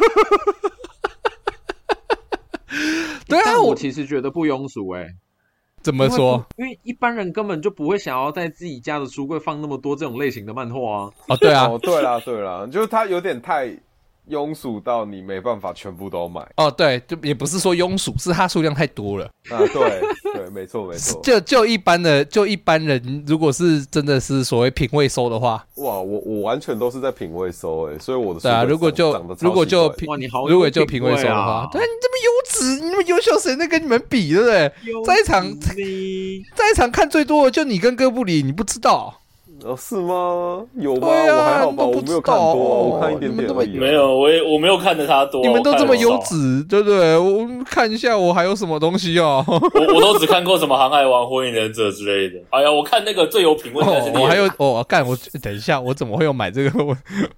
Speaker 3: 对啊，
Speaker 5: 我其实觉得不庸俗
Speaker 3: 怎么说？
Speaker 5: 因为一般人根本就不会想要在自己家的书柜放那么多这种类型的漫画
Speaker 3: 啊。对啊，
Speaker 2: 对啦，就是它有点太庸俗到你没办法全部都买
Speaker 3: 对，就也不是说庸俗，是它数量太多了
Speaker 2: 对，没错。
Speaker 3: 就一般人，如果是真的是所谓品味收的话，
Speaker 2: 哇，我完全都是在品味收所以我的
Speaker 3: 对啊，如果就品味收的话，对啊，你这么优质，你那么优秀，谁能跟你们比，对不对？在一场看最多的就你跟哥布林，你不知道。
Speaker 2: 是吗？有吗？我还好吧，我没有看多，我看一点点而已。
Speaker 4: 没有，我没有看得他多。
Speaker 3: 你们都这么优质，对不对？我看一下，我还有什么东西我
Speaker 4: 都只看过什么《航海王》《火影忍者》之类的。哎呀，我看那个最有品味的是
Speaker 3: 我还有干我等一下，我怎么会有买这个？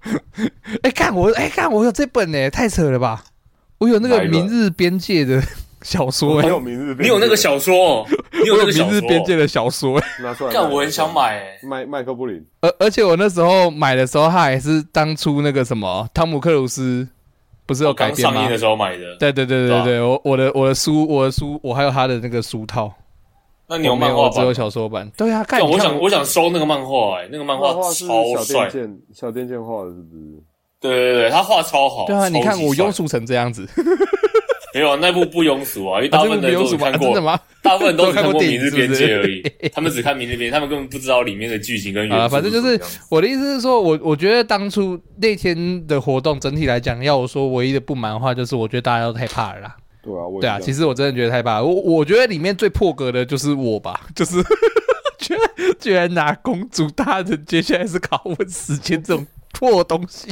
Speaker 3: 我有这本太扯了吧！我有那个《明日边界》的小说
Speaker 2: 你有明日边界，
Speaker 4: 你有那个小说你有那个
Speaker 3: 明日边界的小说
Speaker 2: 拿出来
Speaker 4: 干，我很想买
Speaker 2: 麦克布林。
Speaker 3: 而且我那时候买的时候，他还是当初那个什么汤姆克鲁斯不是有改编吗？
Speaker 4: 上映的时候买的。
Speaker 3: 对，我的书，我还有他的那个书套。
Speaker 4: 那你有漫画版？
Speaker 3: 只有小说版。对啊，干
Speaker 4: 我想收那个漫画那个漫画超帅，
Speaker 2: 小电剑画的是不是？
Speaker 4: 对，他画超好。
Speaker 3: 对啊，你看我庸俗成这样子。
Speaker 4: 没有那部不庸俗因为大部分人都只看过，
Speaker 3: 真的吗？
Speaker 4: 大部分都只看过《明日边界》而已，他们只看《明日边界》，他们根本不知道里面的剧情跟原著。
Speaker 3: 反正就是我的意思是说，我觉得当初那天的活动整体来讲，要我说唯一的不满的话，就是我觉得大家都太怕了啦。对啊，其实我真的觉得太怕了。我觉得里面最破格的就是我吧，就是居然拿公主大人接下来是拷问时间这种破东西。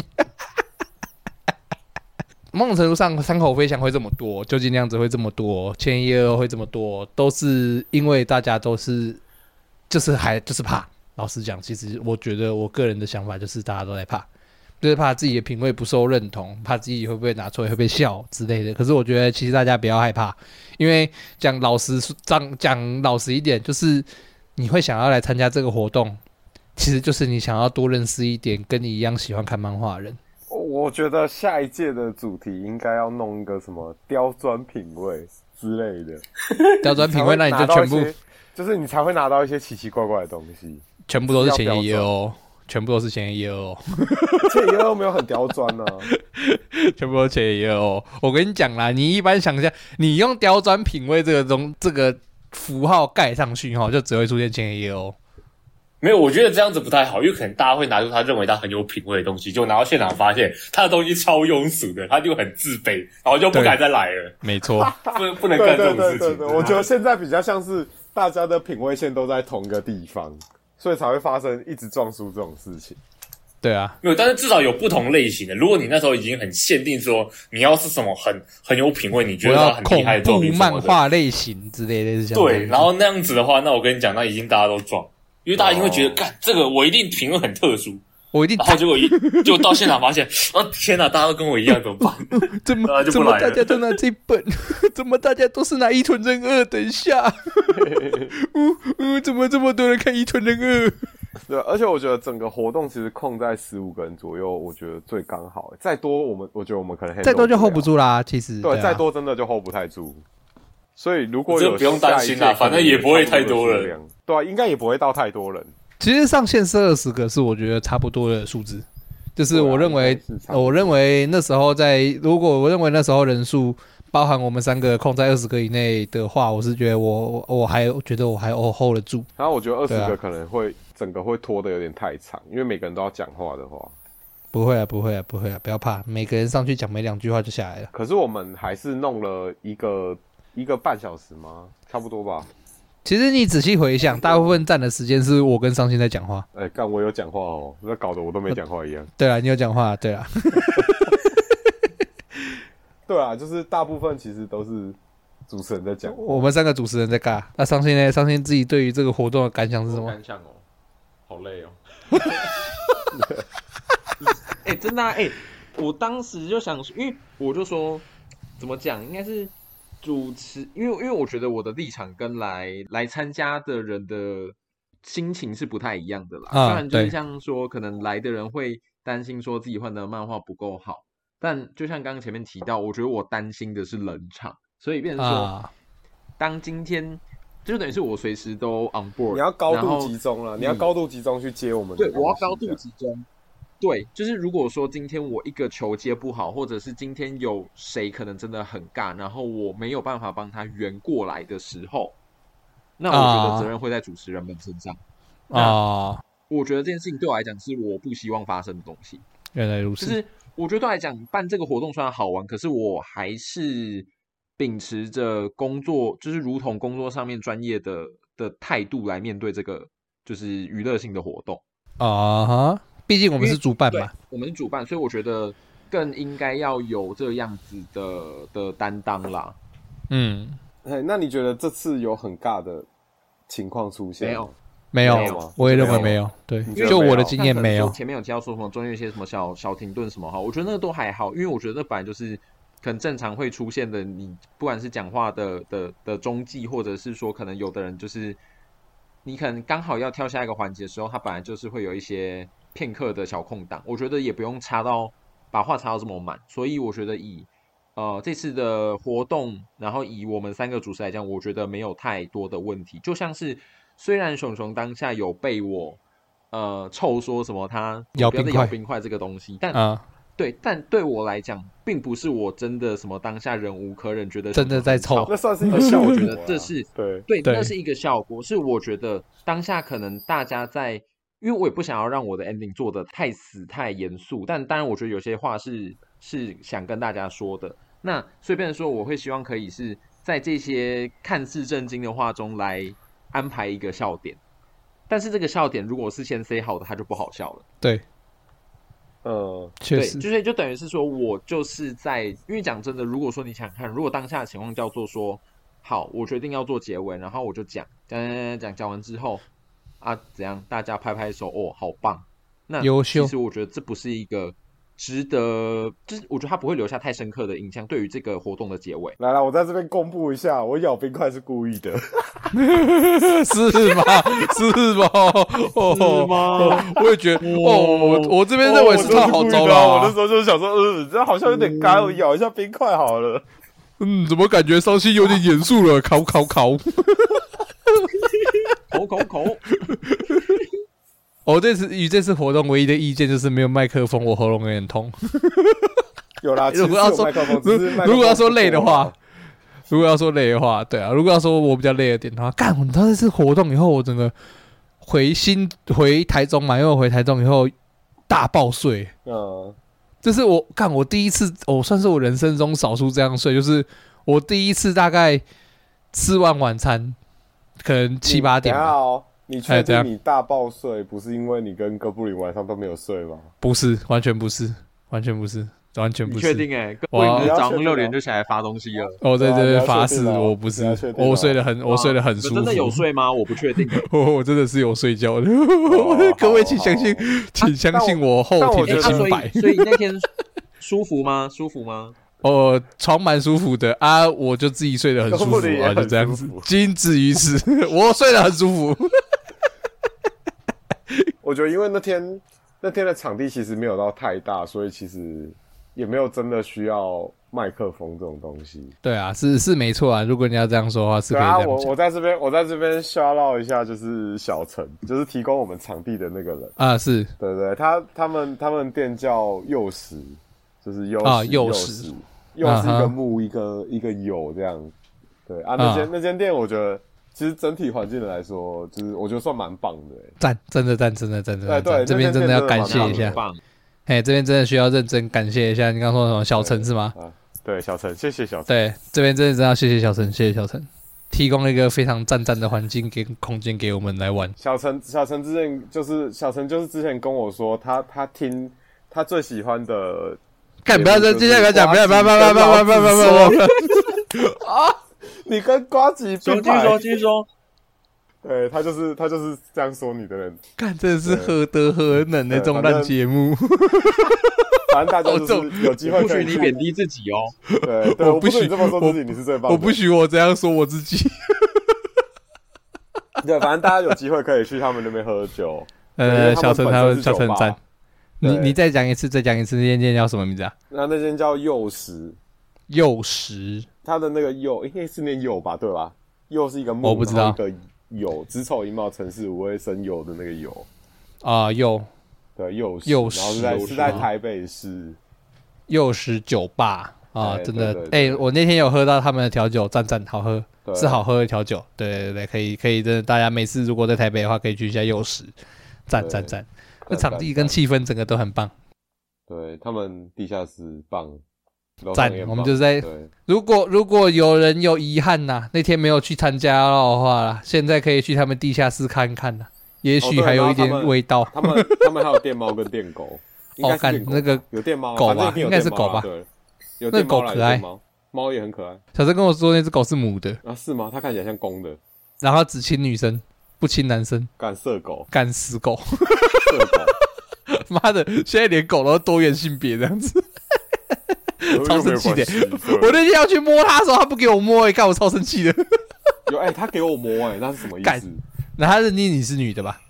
Speaker 3: 某种程度上，山口飞翔会这么多，究竟那样子会这么多，千叶2会这么多，都是因为大家都是就是怕。老实讲，其实我觉得我个人的想法就是大家都在怕，就是怕自己的品味不受认同，怕自己会不会拿出来会被笑之类的。可是我觉得其实大家不要害怕，因为讲老实一点，就是你会想要来参加这个活动，其实就是你想要多认识一点跟你一样喜欢看漫画的人。
Speaker 2: 我觉得下一届的主题应该要弄一个什么刁钻品味之类的。
Speaker 3: 刁钻品味，那你就全部
Speaker 2: 就是你才会拿到一些奇奇怪怪的东西，
Speaker 3: 全部都是前野全部都是前野
Speaker 2: 前野没有很刁钻
Speaker 3: 全部都前野我跟你讲啦，你一般想象，你用刁钻品味这个符号盖上去就只会出现前野
Speaker 4: 没有，我觉得这样子不太好，因为可能大家会拿出他认为他很有品味的东西，就拿到现场发现他的东西超庸俗的，他就很自卑，然后就不敢再来了。
Speaker 3: 没错，
Speaker 4: 不能干这种事情。
Speaker 2: 对，我觉得现在比较像是大家的品味线都在同一个地方，所以才会发生一直撞书这种事情。
Speaker 3: 对啊，
Speaker 4: 没有，但是至少有不同类型的。如果你那时候已经很限定说你要是什么很有品味，你觉得他很厉害的作品，
Speaker 3: 恐怖漫画类型之类的，
Speaker 4: 对，然后那样子的话，那我跟你讲，那已经大家都撞。因为大家一定会觉得，干这个我一定品味很特殊，
Speaker 3: 我一定，
Speaker 4: 然后结果到现场发现，天哪，大家都跟我一样，怎么办？
Speaker 3: 怎么大家都拿这本？怎么大家都是拿伊藤润二？等一下，怎么这么多人看伊藤润二？
Speaker 2: 对，而且我觉得整个活动其实控在15个人左右，我觉得最刚好。再多我觉得我们可能
Speaker 3: 再多就 hold 不住啦。其实
Speaker 2: 对，再多真的就 hold 不太住。 所以如果有
Speaker 4: 不用担心啦，反正也不会太多人。
Speaker 2: 对啊，应该也不会到太多人。
Speaker 3: 其实上限是20个，是我觉得差不多的数字。就是我认为那时候如果我认为那时候人数包含我们3个控在20个以内的话，我是觉得我还觉得我还 hold 得住。
Speaker 2: 然后我觉得20个可能会整个会拖得有点太长，因为每个人都要讲话的话。
Speaker 3: 不会啊，不要怕，每个人上去讲没2句话就下来了。
Speaker 2: 可是我们还是弄了一个半小时吗？差不多吧。
Speaker 3: 其实你仔细回想，大部分占的时间是我跟上线在讲话。
Speaker 2: 干我有讲话哦，那搞得我都没讲话一样。
Speaker 3: 对啊，你有讲话，对啊。
Speaker 2: 对啊，就是大部分其实都是主持人在讲。
Speaker 3: 我们3个主持人在尬。那上线呢？上线自己对于这个活动的感想是什么？
Speaker 5: 感想哦，好累哦。真的啊，我当时就想说，因为我就说怎么讲，应该是主持，因为我觉得我的立场跟来参加的人的心情是不太一样的啦。当然就是像说，可能来的人会担心说自己换的漫画不够好，但就像刚刚前面提到，我觉得我担心的是冷场，所以变成说，当今天就等于是我随时都 on board，
Speaker 2: 你要高度集中了，你要高度集中去接我们的。
Speaker 5: 对，我要高度集中。对，就是如果说今天我一个球接不好，或者是今天有谁可能真的很尬，然后我没有办法帮他圆过来的时候，那我觉得责任会在主持人们身上。我觉得这件事情对我来讲是我不希望发生的东西。
Speaker 3: 原来如此。
Speaker 5: 就是我觉得对我来讲，办这个活动虽然好玩，可是我还是秉持着工作，就是如同工作上面专业的态度来面对这个就是娱乐性的活动。
Speaker 3: 毕竟我们是主办嘛，
Speaker 5: 我们是主办，所以我觉得更应该要有这样子的担当啦。
Speaker 2: 那你觉得这次有很尬的情况出现？
Speaker 3: 没有，我也认为没有。对，就我的经验没有。
Speaker 5: 前面有提到说什么中间有一些什么小停顿什么哈，我觉得那个都还好，因为我觉得那本来就是可能正常会出现的。你不管是讲话的中继，或者是说可能有的人就是你可能刚好要跳下一个环节的时候，他本来就是会有一些片刻的小空档，我觉得也不用把话插到这么满，所以我觉得以这次的活动，然后以我们3个主持来讲，我觉得没有太多的问题。就像是虽然熊熊当下有被我臭说什么他不要再咬冰块这个东西，但对我来讲，并不是我真的什么当下忍无可忍，觉得
Speaker 3: 真的在臭，
Speaker 2: 那算是一个效果。
Speaker 5: 我觉得这是对，那是一个效果，是我觉得当下可能大家在。因为我也不想要让我的 ending 做得太死太严肃，但当然我觉得有些话是想跟大家说的。那所以变成说，我会希望可以是在这些看似震惊的话中来安排一个笑点，但是这个笑点如果是先 say 好的，它就不好笑了。
Speaker 3: 对，确实，
Speaker 5: 就等于是说我就是因为讲真的，如果说你想看，如果当下的情况叫做说，好，我决定要做结尾，然后我就讲完之后。怎样？大家拍拍手，好棒！那其实我觉得这不是一个值得，就是我觉得它不会留下太深刻的印象。对于这个活动的结尾，
Speaker 2: 来，我在这边公布一下，我咬冰块是故意的，
Speaker 3: 是吗？是吗？我也觉得，我这边认为是他好糟糕。
Speaker 2: 我那时候就想说，这好像有点干，我咬一下冰块好了。
Speaker 3: 怎么感觉伤心有点严肃了？考。
Speaker 5: 口。
Speaker 3: 这次活动唯一的意见就是没有麦克风，我喉咙有点痛。
Speaker 2: 有啦，
Speaker 3: 如果要说累的话，对啊，如果要说我比较累的点的话，我到这次活动以后，我整个回台中嘛，因为我回台中以后大爆睡。这是我第一次，算是我人生中少数这样睡，就是我第一次大概吃完晚餐。可能7、8点吧。
Speaker 2: 你确定你大爆睡不是因为你跟哥布林晚上都没有睡吗？
Speaker 3: 不是，完全不是。你
Speaker 5: 确定？哥布林早上6点就起来发东西了。
Speaker 3: 我在这边发誓，我不是，我睡得很舒服。
Speaker 5: 真的有睡吗？我不确定。
Speaker 3: 我真的是有睡觉的。各位请相信我后天的清白。
Speaker 5: 所以那天舒服吗？
Speaker 3: 床蛮舒服的啊，我就自己睡得很舒服啊，就这样子，仅止于此。我睡得很舒服。
Speaker 2: 我觉得因为那天的场地其实没有到太大，所以其实也没有真的需要麦克风这种东西。
Speaker 3: 对啊，是没错啊。如果你要这样说的话，是可以这样讲。
Speaker 2: 我在这边 shout out 一下，就是小陈，就是提供我们场地的那个人
Speaker 3: 啊，是
Speaker 2: 对对，他们店叫幼时，就是幼时，又是一个木一个有这样。对啊，那间店我觉得其实整体环境来说，就是我觉得算蛮棒的。
Speaker 3: 赞，真的。
Speaker 2: 对，
Speaker 3: 这边真的要感谢一下。这边真的需要认真感谢一下。你刚说什么小陈是吗？
Speaker 2: 对，小陈，谢谢小陈。
Speaker 3: 对，这边真的要谢谢小陈，谢谢小陈，提供了一个非常赞的环境跟空间给我们来玩。
Speaker 2: 小陈就是之前跟我说，他听他最喜欢的。
Speaker 3: 干，不要再接下来讲，不要
Speaker 2: 啊！你跟呱吉
Speaker 5: 继续说。
Speaker 2: 对，他就是这样说你的人。
Speaker 3: 干，真的是何德何能那种烂节目。
Speaker 2: 反正大家就是有机会可以。
Speaker 5: 不许你贬低自己哦。
Speaker 2: 对，我不许你这么说自己，你是最棒的。
Speaker 3: 我不许我这样说我自己。
Speaker 2: 对，反正大家有机会可以去他们那边喝酒。
Speaker 3: 小陈赞。你再讲一次，那间店叫什么名字啊？
Speaker 2: 那间叫幼时。
Speaker 3: 它
Speaker 2: 的那个幼应该是念幼吧，对吧？幼是一个木，
Speaker 3: 我不知道。
Speaker 2: 一个有子丑寅卯辰巳午未申酉的那个酉
Speaker 3: 啊，幼
Speaker 2: 对幼时，然后是在台北市
Speaker 3: 幼时酒吧啊，真的我那天有喝到他们的调酒，赞，好喝，是好喝的调酒，对，可以，真的大家每次如果在台北的话，可以去一下幼时，赞，那场地跟气氛整个都很棒，
Speaker 2: 对他们地下室棒。
Speaker 3: 赞，我们就是在如果有人有遗憾呐，那天没有去参加的话啦，现在可以去他们地下室看看啦，也许还有一点味道。
Speaker 2: 他们还有电猫跟电狗，
Speaker 3: 那个
Speaker 2: 有电猫
Speaker 3: 狗吧，应该是狗吧？
Speaker 2: 对，有
Speaker 3: 那狗可爱，
Speaker 2: 猫也很可爱。
Speaker 3: 小陈跟我说那只狗是母的
Speaker 2: 啊？是吗？它看起来像公的，
Speaker 3: 然后只亲女生，不亲男生，
Speaker 2: 干色狗，
Speaker 3: 干死狗，
Speaker 2: 色狗，
Speaker 3: 妈的，现在连狗都多元性别这样子。超生气的！我那天要去摸他的时候，他不给我摸，干我超生气的。
Speaker 2: 他给我摸，那是什么意思？
Speaker 3: 那他认定你是女的吧？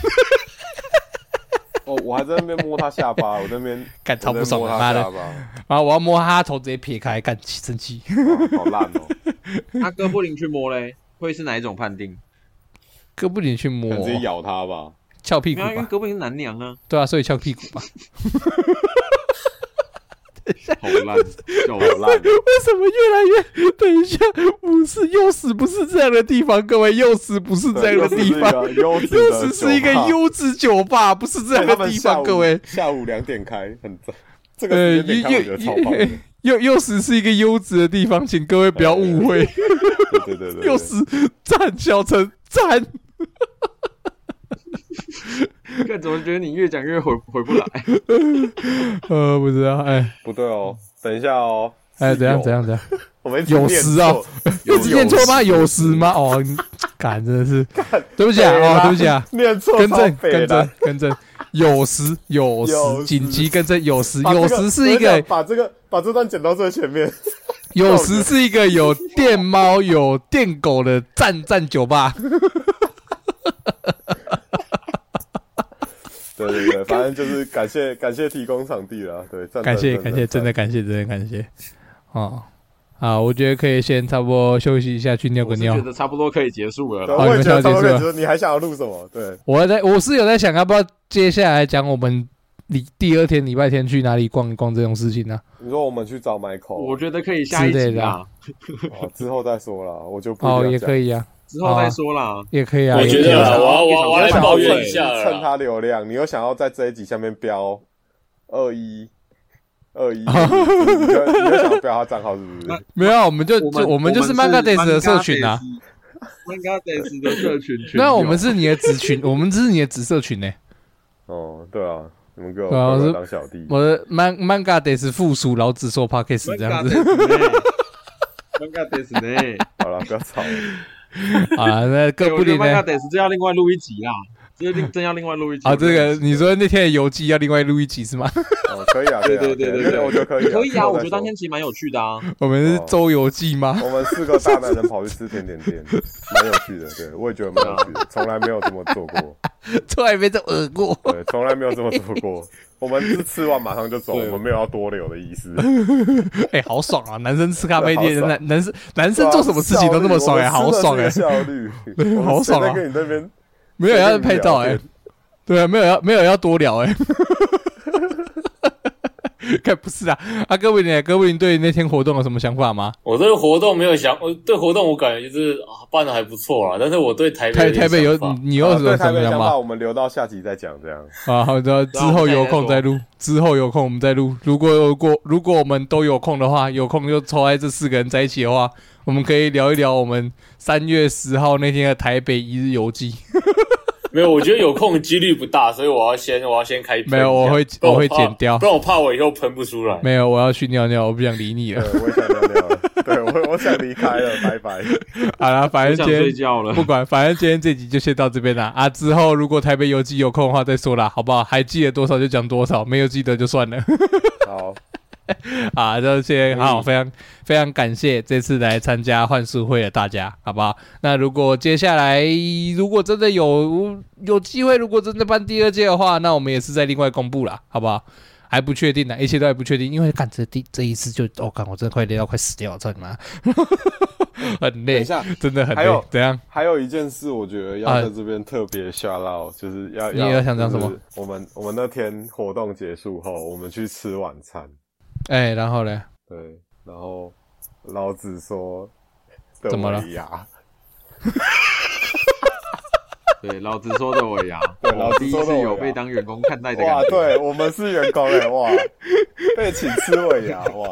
Speaker 2: 我还在那边摸他下巴，我在那边
Speaker 3: 干超不爽，妈的！然后我要摸他头，直接撇开，干生气，
Speaker 2: 好烂哦。
Speaker 5: 那哥布林去摸嘞，会是哪一种判定？
Speaker 3: 哥布林去摸，
Speaker 2: 直接咬他吧，
Speaker 3: 翘屁股吧？
Speaker 5: 因为哥布林是男娘啊。
Speaker 3: 对啊，所以翘屁股吧。
Speaker 2: 好烂，为
Speaker 3: 什么越来越？等一下，不是幼时不是这样的地方，各位，幼时不是这样的地方，幼时是一个优质酒吧，不是这样的地方，各位。
Speaker 2: 下午2点开，很赞。这个时间点开我觉得超棒的。
Speaker 3: 幼时是一个优质的地方，请各位不要误会。
Speaker 2: 对，
Speaker 3: 幼时赞，小陈赞。
Speaker 5: 怎么觉得你越讲越回不来？
Speaker 3: 不知道，
Speaker 2: 不对哦，等一下哦，
Speaker 3: 怎样？
Speaker 2: 我们
Speaker 3: 有时啊，一直念错吗？有时吗？哦，干真的是，对不起啊，对不起啊，
Speaker 2: 念错，
Speaker 3: 更正，有时，紧急更正，有时是一个，
Speaker 2: 把这段剪到最前面。
Speaker 3: 有时是一个有电猫有电狗的赞酒吧。
Speaker 2: 对，反正就是感谢提供场地啦，对，
Speaker 3: 感谢，真的感谢。好，我觉得可以先差不多休息一下，去尿个尿。
Speaker 5: 我觉得差不多可以结束了。
Speaker 2: 我也觉得差不多可以结束。你还想要录什么？对，
Speaker 3: 我是有在想，要不要接下来讲我们第二天礼拜天去哪里逛一逛这种事情呢？
Speaker 2: 你说我们去找 Michael，
Speaker 5: 我觉得可以下一集啊。
Speaker 2: 之后再说啦，我就不
Speaker 3: 也可以啊。
Speaker 5: 之后再说啦，
Speaker 3: 也可以啊。
Speaker 4: 我觉得我来抱怨一下了，
Speaker 2: 蹭他流量。你又想要在这一集下面标21，你就想要标他账号是不是？
Speaker 3: 没有，我们就是 Manga Days 的社群啊。
Speaker 5: Manga Days 的社群。
Speaker 3: 那我们是你的子群，我们这是你的子社群呢。
Speaker 2: 哦，对啊，你们给我当小弟。
Speaker 3: 我的 Manga Days 附属老子说 Podcast 这样子。
Speaker 5: Manga Days 呢？
Speaker 2: 好了，不要吵了。
Speaker 3: 好了，那哥布林呢？
Speaker 5: Manga Days 就要另外录一集啦。 这真要另外录一集
Speaker 3: 啊！这个你说那天的游记要另外录一集是吗？
Speaker 2: 哦，可以啊，
Speaker 5: 对，
Speaker 2: 我觉得可以，
Speaker 5: 可以啊，我觉得当天其实蛮有趣的啊。
Speaker 3: 我们是周游记吗？
Speaker 2: 我们4个大男人跑去吃甜点店，蛮有趣的。对，我也觉得蛮有趣的，从来没有这么做过，
Speaker 3: 从来没这么过。
Speaker 2: 对，从来没有这么做过。我们是吃完马上就走，我们没有要多留的意思。
Speaker 3: 好爽啊！男生吃咖啡店，男生做什么事情都那么爽好爽
Speaker 2: 效率，
Speaker 3: 好爽啊！
Speaker 2: 跟你那边
Speaker 3: 没有要拍照对啊，没有要多聊该不是啊！哥布林对那天活动有什么想法吗？
Speaker 4: 我对活动没有对活动我感觉就是办的还不错啦，但是我对台北有
Speaker 3: 你有什么
Speaker 2: 想
Speaker 3: 法？
Speaker 2: 我们留到下集再讲，这样
Speaker 3: 啊，好的，之后有空再录，我们再录。如果我们都有空的话，有空就凑在这4个人在一起的话，我们可以聊一聊我们3月10号那天的台北一日游记。
Speaker 4: 没有，我觉得有空的几率不大，所以我要先开喷。
Speaker 3: 没有，我会剪掉，
Speaker 4: 不然我怕我以后喷不出来。
Speaker 3: 没有，我要去尿尿，我不想理你了。
Speaker 2: 我也想尿尿了，对，我想离开了，拜拜。
Speaker 3: 好啦，反正今天
Speaker 5: 睡觉了，
Speaker 3: 不管，反正今天这集就先到这边啦。之后如果台北游记有空的话再说啦，好不好？还记得多少就讲多少，没有记得就算了。
Speaker 2: 好，
Speaker 3: 就先好，非常感谢这次来参加幻术会的大家，好不好？那如果接下来真的有机会，如果真的办第2届的话，那我们也是再另外公布啦，好不好？还不确定呢，一切都还不确定，因为这一次就我真的快累到快死掉了，操你妈！很累，真的很累。怎样？
Speaker 2: 还有一件事，我觉得要在这边特别shout out，就是要
Speaker 3: 你要想讲什么？
Speaker 2: 我们那天活动结束后，我们去吃晚餐。
Speaker 3: 然后呢？
Speaker 2: 对，然后老子说
Speaker 3: 怎么了？
Speaker 5: 对，老子说的尾牙，
Speaker 2: 对，老子说的
Speaker 5: 有被当员工看待的感觉。
Speaker 2: 哇，对，我们是员工哇，被请吃尾牙哇。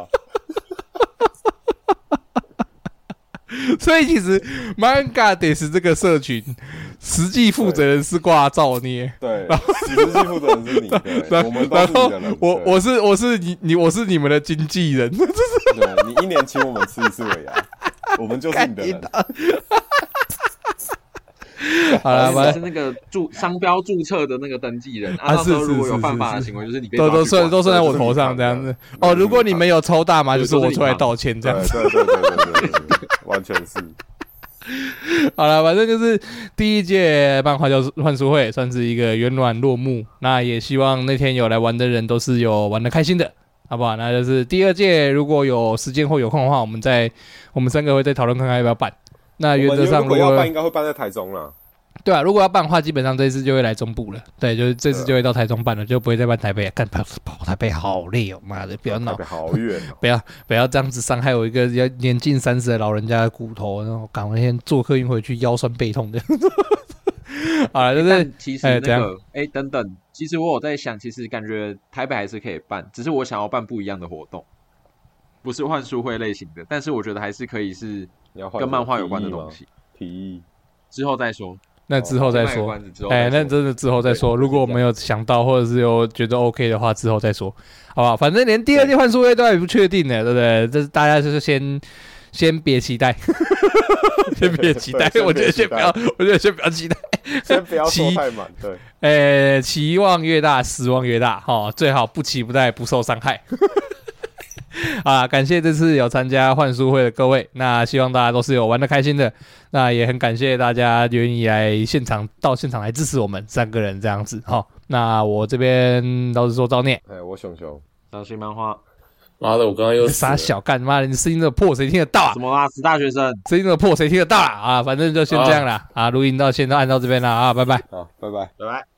Speaker 3: 所以其实 Manga 这个社群实际负责人是挂造孽，
Speaker 2: 对，实际负责人是你，对，我们都是你的人。
Speaker 3: 我是你们的经纪人，
Speaker 2: 对，你1年请我们吃1次尾牙，我们就是你的人。
Speaker 3: 好了，
Speaker 5: 反正是那个商标注册的那个登记人啊。到时候如果有犯法的行为，就是你被
Speaker 3: 都算在我头上这样子。哦，如果你没有抽大麻，就是我出来道歉这样子。
Speaker 2: 对，完全是。
Speaker 3: 好了，反正就是第1届漫画幻术会算是一个圆满落幕。那也希望那天有来玩的人都是有玩得开心的，好不好？那就是第2届如果有时间或有空的话，我们3个会再讨论看看要不要办。那原则上如果
Speaker 2: 要办，应该会办在台中啦。
Speaker 3: 对啊，如果要办的话，基本上这次就会来中部了。对，就是这次就会到台中办了，就不会再办台北。干跑台北好累哦，妈的，不要闹，
Speaker 2: 台北好远
Speaker 3: 哦，不要这样子伤害我一个年近30的老人家的骨头，然后赶快先坐客运回去，腰酸背痛的。好了，就是
Speaker 5: 其实那个等等，其实我有在想，其实感觉台北还是可以办，只是我想要办不一样的活动，不是幻术会类型的，但是我觉得还是可以是跟漫画有关的东西。
Speaker 2: 提议
Speaker 5: 之后再说。
Speaker 3: 那之后再说，那真的之后再说。如果我们有想到，或者是有觉得 OK 的话，之后再说，好不好？反正连第2届幻术会都还不确定呢，对不对？这大家就是先别期待，先别期待。我觉得先不要期待，
Speaker 2: 先不要说太满。对，
Speaker 3: 期望越大，失望越大，最好不期不待，不受伤害。感谢这次有参加幻术会的各位，那希望大家都是有玩得开心的，那也很感谢大家愿意来到现场来支持我们3个人这样子。那我这边老实说造孽，
Speaker 2: 我熊
Speaker 5: 伤心漫画，
Speaker 4: 妈的，我刚刚又
Speaker 3: 傻小干，妈的，你声音那么破，谁听得到啊？
Speaker 5: 什么啦，死大学生，
Speaker 3: 声音那么破，谁听得到啊？反正就先这样啦，录音到先按到这边啦，拜拜，
Speaker 2: 好，拜拜。